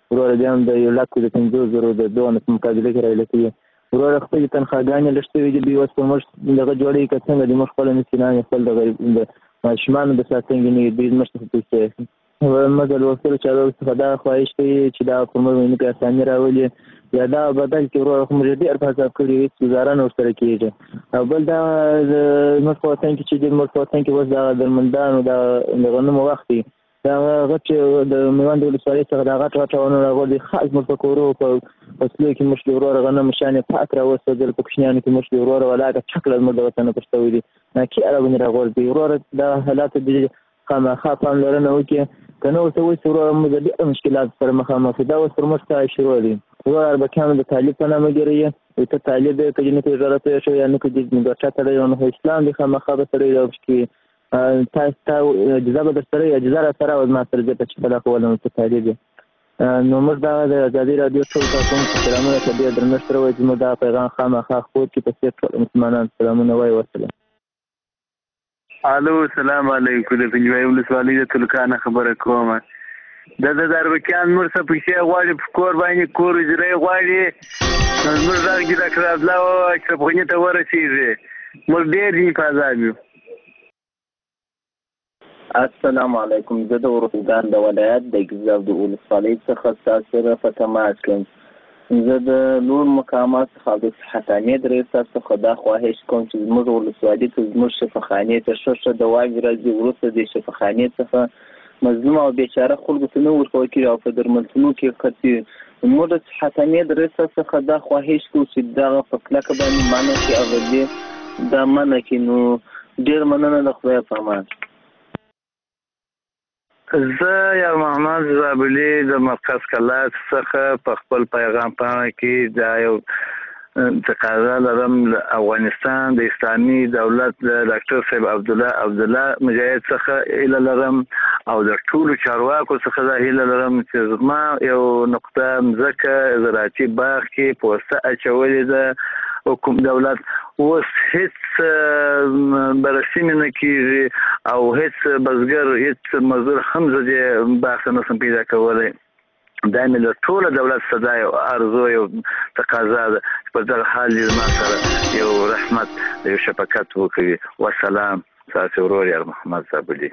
وروره بیا هم د یو لک د پنځو زرو د دونه په مقابله کې رایله کوي. وروره خپلې تنخواګانې لږ شوي دي، دوی اوس په موږ دغه جوړوي که څنګه دي، موږ خپله مسکینان خپل د ماشومانو د ساتنې نه دوی زموږ څخه پیسې اخلي. موږ د لوستلو چارواکو څخه دا خواهش کوي چې دا پر موږ باندې کې اساني راولي، یا دا بدل کې وروره خو موږ ډېر په حساب کړي هېڅ ګزاره نه ورسره کېږي. او بل دا زموږ په وطن کې چې دی، زموږ په وطن کې اوس دغه درمندانو د غنمو وخت دی، دا غټ د میوند ولسوالۍ څخه دا غټ غټ ونه راغورځي، خاص زموږ په کورو په فصلو کې موږ د وروره غنم شانې پاک راوسېدل، په کوچنیانو کې موږ د وروره ولاکه چکله زموږ د وطن په شته دي ناکي باندې راغورځي. وروره دا حالات د خامخا پاملرنه وکړي، که نه ورته وایي چې وروره موږ د ډېر مشکلات سره مخامخ یو. دا اوس پر موږ ته شروع دي. وروره اربکیانو د طالب په نامه ګیري ته طالب که جنې ته اجاره توی شوی یا نه که ګټه تړی نو اسلام دی خامخا به سړی راوش کړي. تاسو ته اجازه به در سره اجازه را سره او زما سره ځکه چې کله خو ولم ته طالب نو موږ دا د ازادي رادیو ټول کارکوونکو سلامونه ته ډېر درنښت سره وایو چې موږ دا پیغام خامخا خپور کړي په څېر ټول مسلمانان سلامونه وایو. وسلام. الو السلام علیکم. د پنجوایي ولسوالۍ د تلکانه خبره کوم. د د اربکیان موږ څه پیسې غواړي په کور باندې کور اجرای غواړي، نو زموږ غږ چې ډاکټر عبدالله ووایي چې اشرف ته ورسېږي، موږ ډېر دي په عذاب یو. السلام علیکم. زه د ارزګان د ولایت د ګیزاب د ولسوالۍ څخه ستاسو سره په تماس کوم. زه د لوړ مقامات څخه د صحتانې د ریاست څخه دا خواهش کوم چې زموږ ولسوالۍ ته زموږ شفاخانې ته ښه ښه دواګې راځي، وروسته د شفاخانې څخه مظلوم او بیچاره خلکو ته نه ورکول کېږي او په درملتونو کې خرڅېږي. موږ د صحتانې د ریاست څخه دا خواهش کوو چې دغه په کلکه باندې منع کړي او دې دا منع کړي. نو ډېر مننه د خدای په امان. زه یا محمد زابلي د مرکز کلات څخه په خپل پیغام پاڼه کې دا یو تقاضا لرم له افغانستان د اسلامي دولت د ډاکټر صاحب عبدالله عبدالله مجاهد څخه هیله لرم او د ټولو چارواکو څخه دا هیله لرم چې زما یو نقطه مځکه زراعتي باغ کې پوسته اچولې ده حکوم دولت، اوس هیڅ بررسي مې نه کېږي او هیڅ بزګر هیڅ مزدور هم زه دې باغ ته نسم پیدا کولی. دا مې له ټوله دولت څخه دا یو ارزو یو تقاضا ده چې په دغه حال یې زما سره یو رحمت یو شفقت وکړي. وسلام. ستاسو ورور یار محمد زابلي.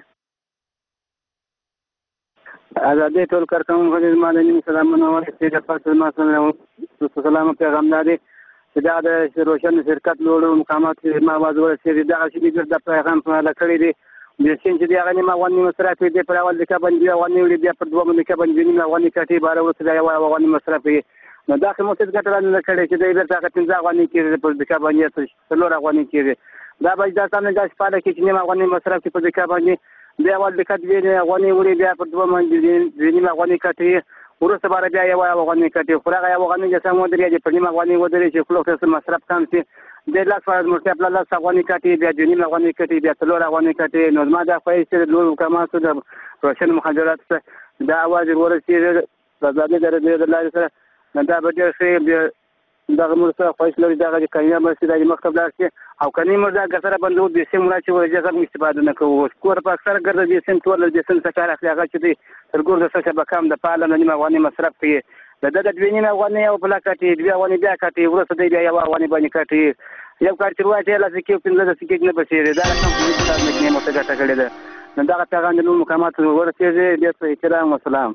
ازادي ټول کارکوونکو ته زما د نیم سلامونه ورکړي. د پاتې ما سره سلام پیغام دی چې دا د روشن شرکت لوړو مقامات ما واز ورسېږي. دغه شي د پیغام په اړه کړی دی د سین چې دی هغه نیمه افغاني مصرف دی پر اول د کبن دی افغاني وړي بیا پر دوه باندې کبن دی نیمه افغاني کټي بار ورته دی یو افغاني مصرف دی. نو دا کوم څه ګټل نه کړي چې دی ورته پنځه افغاني کېږي پر د کبن یې څلور افغاني کېږي. دا به دا څنګه د سپاله کې چې نیمه افغاني مصرف پر د کبن دی اول د کټ دی افغاني وړي بیا پر دوه باندې نیمه افغاني کټي ورسته بار بیا یو افغاني کټي خورغه یو افغاني چې سم ودرې دی پر نیمه افغاني ودرې چې خپل مصرف کم شي د لاس فرض مرتب له لاس افغاني کټي بیا د نیمه افغاني کټي بیا څلور افغاني کټي. نو ما دا خو یې د لوړ مقاماتو د روشن مخابرات دا اواز ورسېږي د ازادي د لارې سره. نو دا به ډېر ښه دغه موږ سره خواهش لري دغه د کانیا مرسي د مکتب لاړ شي او کني موږ دا ګسره بندو د سیم ولا چې ورجه هم استفاده نه کوو. کور په اکثر ګرځي د سیم ټول د سیم څخه راخلي هغه چې د ترګور د څه شبکام د پاله نیمه افغاني مصرف کوي. د د د نیمه افغاني او بل کټي دوه افغاني بیا کټي ورسته دی یو افغاني باندې کټي یو کار چې وایي لا سکه په د سکه نه بچي دا کوم څه نه کې مو څه ګټه کړې ده. نو دا پیغام د نور مقامات ورسېږي. د احترام او سلام.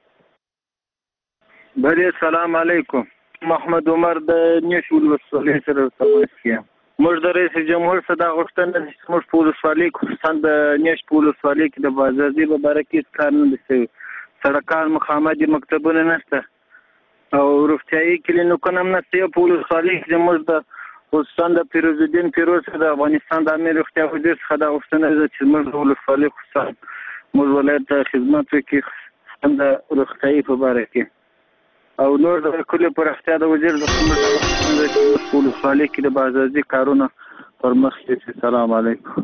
بری السلام علیکم. محمد عمر د نیش ولسوالۍ سره تماس کیم. موږ د رئیس جمهور څخه دا غوښتنه چې موږ په ولسوالۍ خصوصا د نیش په ولسوالۍ کې د بازارځي په باره کې کار نه دی. سړکان مخامخ مکتبونه نشته او روغتیايي کلینیکونه هم نشته. په ولسوالۍ کې موږ د خصوصا د فیروز الدین فیروز د افغانستان د امیر روغتیا وزیر څخه دا غوښتنه ده چې موږ د ولسوالۍ خصوصا موږ ولایت ته خدمت وکړي د روغتیايي په باره کې او نور د کلي پراختیا د وزیر د ولسوالۍ کې د بازارځي کارونه پر مخ یې. سلام علیکم.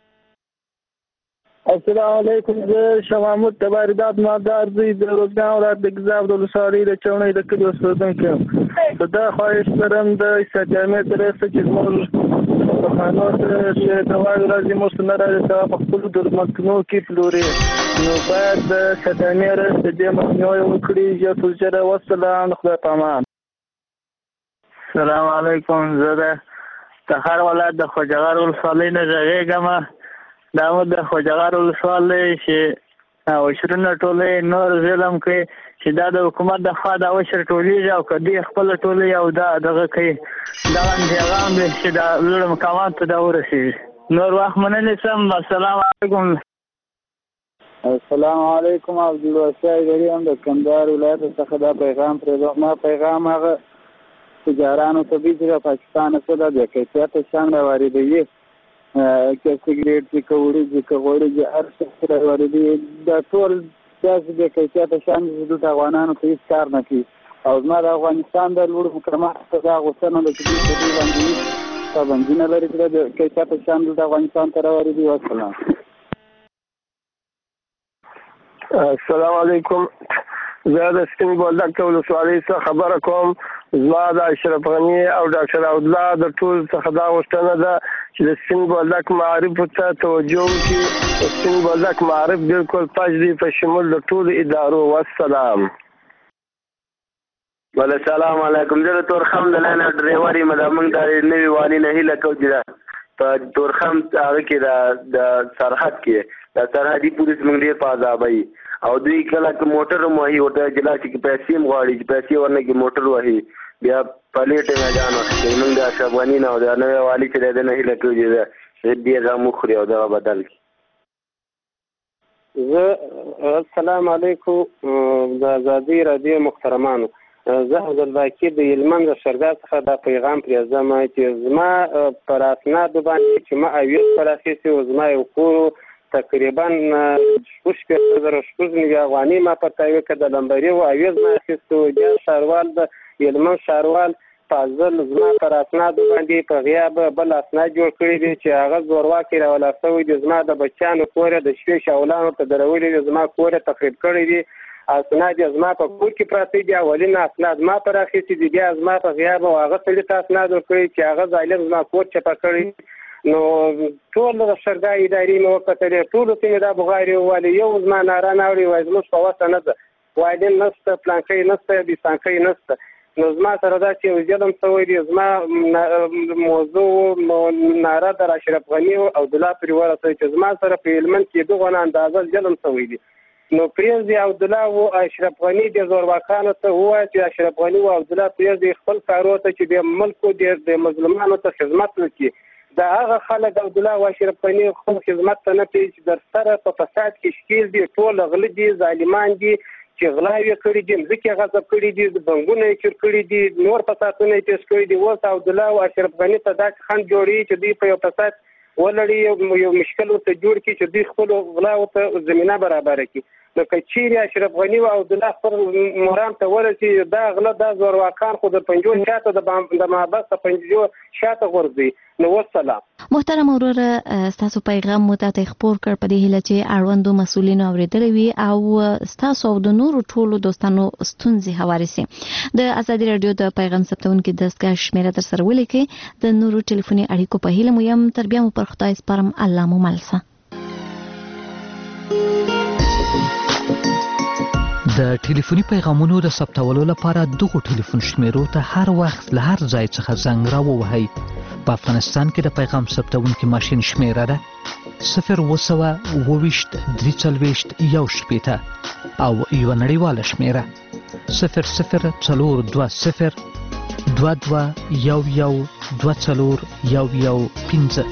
السلام علیکم. زه شاه محمود تبارداد مادار زوی د روزګان ولایت د ګیزاب د ولسوالۍ د چونې د کلي اوسېدونکی یم. دا خواهش لرم د عیسی جامع تر څه چې زموږ په خانو چې دواړو راځي موږ نه راځي په خپلو درملتونو کې پلوري نو باید د صدمې رس د دې مخنیوی وکړي. ژر تر ژره والسلام، د خدای په امان. السلام علیکم. زه د تخار ولایت د خوجغار ولسوالۍ نه غږیږم. دا مو د خوجغار ولسوالۍ چې وشرونه ټولې نور ظلم کوي چې دا د حکومت د خوا دا وشر ټولېږي او که دوی خپله ټولې او دا دغه کوي دغه پیغام دی چې دا لوړو مقاماتو ته دا ورسېږي. نور وخت منلی سم. السلام علیکم. السلام علیکم. عبدالواسع ایدري هم د کندهار ولایت څخه دا پیغام پرېږدم. ما پیغام هغه تجارانو ته دی چې د پاکستان څخه د بې کیفیته شیان راواردوي، که سګرېټ دي، که وړي دي، که غوړي دي، هر څه راواردوي. دا ټول داسې بې کیفیته شیان دي چې دلته افغانانو ته هېڅ کار نه کوي. او زما د افغانستان د لوړو مقاماتو ته دا غوښتنه ده چې دوی په دې باندې هېڅ پابندي نه لري چې د بې کیفیته شیان دلته افغانستان ته راواردوي. والسلام. السلام علیکم. زه د سپین بولدک ولسوالۍ څخه خبره کوم. زما د اشرف غني او ډاکټر عبدالله د ټول څخه دا غوښتنه ده چې د سپین بولدک معارفو ته توجه وکړي. د سپین بولدک معارف بالکل پاش دي په شمول د ټولو ادارو. والسلام. بله السلام علیکم. زه د تورخم د لاین ډریور یم. دا موږ د نوي والي نه هیله کوو چې په تورخم هغه کې د سرحد کې د سرحدي پولیس موږ ډېر په عذابوي او دوی کله که موټر هم وهي ورته جلا چې پیسې هم غواړي چې پیسې ورنه کې موټر وهي بیا پلیټ یې میدان واخلي. موږ د اشرف غني نه او د نوي والي چې دی د نه هیله کوو چې دې غم وخوري او دغه بدل کړي. زه السلام علیکم. د ازادۍ راډیو محترمانو، زه عبدالباقي د هلمند د شرګا څخه دا پیغام پرېږدم چې زما پر اسنادو باندې چې ما اویس پر اخیستي و، زما یو کور تقریبا شپږ شپېته زره شپږ نوي افغانۍ ما په تایوه کې د لمبري و اویز ما اخیستی و. بیا ښاروال د هلمند ښاروال فاضل زما پر اسنادو باندې په غیاب بل اسناد جوړ کړي دي چې هغه زورواکي راولاړ شوی دي. زما د بچیانو کور د شپې شاولانو ته درولي دي. زما کور تخریب کړی دي. اسناد یې زما په کور کې پراته دي. اولین اسناد ما پر اخیستي دي. بیا زما په غیاب او هغه سړي ته اسناد ورکړي چې هغه ظالم زما کور چپه کړی. نو ټول د شرګا ادارې مې وکتلې، ټولو ته مې دا بغارې وویلې. یو زما ناره نه اوري، وایي زموږ په وسه نه ده، وایډین نشته، پلانکۍ نشته، بیسانکۍ نشته. نو زما سره دا چې یو ظلم شوی دی. زما موضوع ناره در اشرف غني او عبدالله پرې ورسوي چې زما سره په هلمند کې دغه اندازه ظلم شوی دی. نو پرېږدي عبدالله او اشرف غني د زورواکانو ته ووایي چې اشرف غني او عبدالله پرېږدي خپل کارو ته چې د ملکو د مظلومانو ته خدمت وکړي. دا هغه خلک عبدالله او اشرف غني خپل خدمت ته نه کوي چې در سره په فساد کې ښکېل دي. ټول غله دي، ظالمان دي چې غلاوې کړي دي، مځکې غصب کړي دي، بنګونه یې چور کړي دي، نور فسادونه یې پیش کړي دي. اوس عبدالله او اشرف غني ته دا خنډ جوړوي چې دوی په یو فساد ولړي، یو مشکل ورته جوړ کړي چې دوی خپلو غلاو ته زمینه برابره کړي. نو که چیرې اشرف غني او عبدالله خپل مرام ته ورسي، دا غله دا زورواکان خو د پنجو شاته د محبس د پنجو شاته غورځي. نو والسلام. محترم وروره، ستاسو پیغام مو ته خپور کړ په دې هیله چې اړوندو مسؤلینو اوریدلی وي او ستاسو او د نورو ټولو دوستانو ستونزې هوارې سي. د ازادي راډیو د پیغام ثبتونکو دستګاه شمیره در سره ولیکئ. د نورو ټلیفوني اړیکو په هیله مو یم. تر بیا مو پر خدای سپارم. الله مو ملسه. د ټلیفوني پیغامونو د ثبتولو لپاره دغه ټلیفون شمیرو ته هر وخت له هر ځای څخه زنګ راووهئ. په افغانستان کې د پیغام ثبتونکي ماشین شمیره ده صفر اوه سوه اوه ویشت درې څلوېښت یو شپېته او یوه نړیواله شمیره صفر صفر څلور دوه صفر دوه دوه یو یو دوه څلور یو یو پنځه.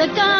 زکا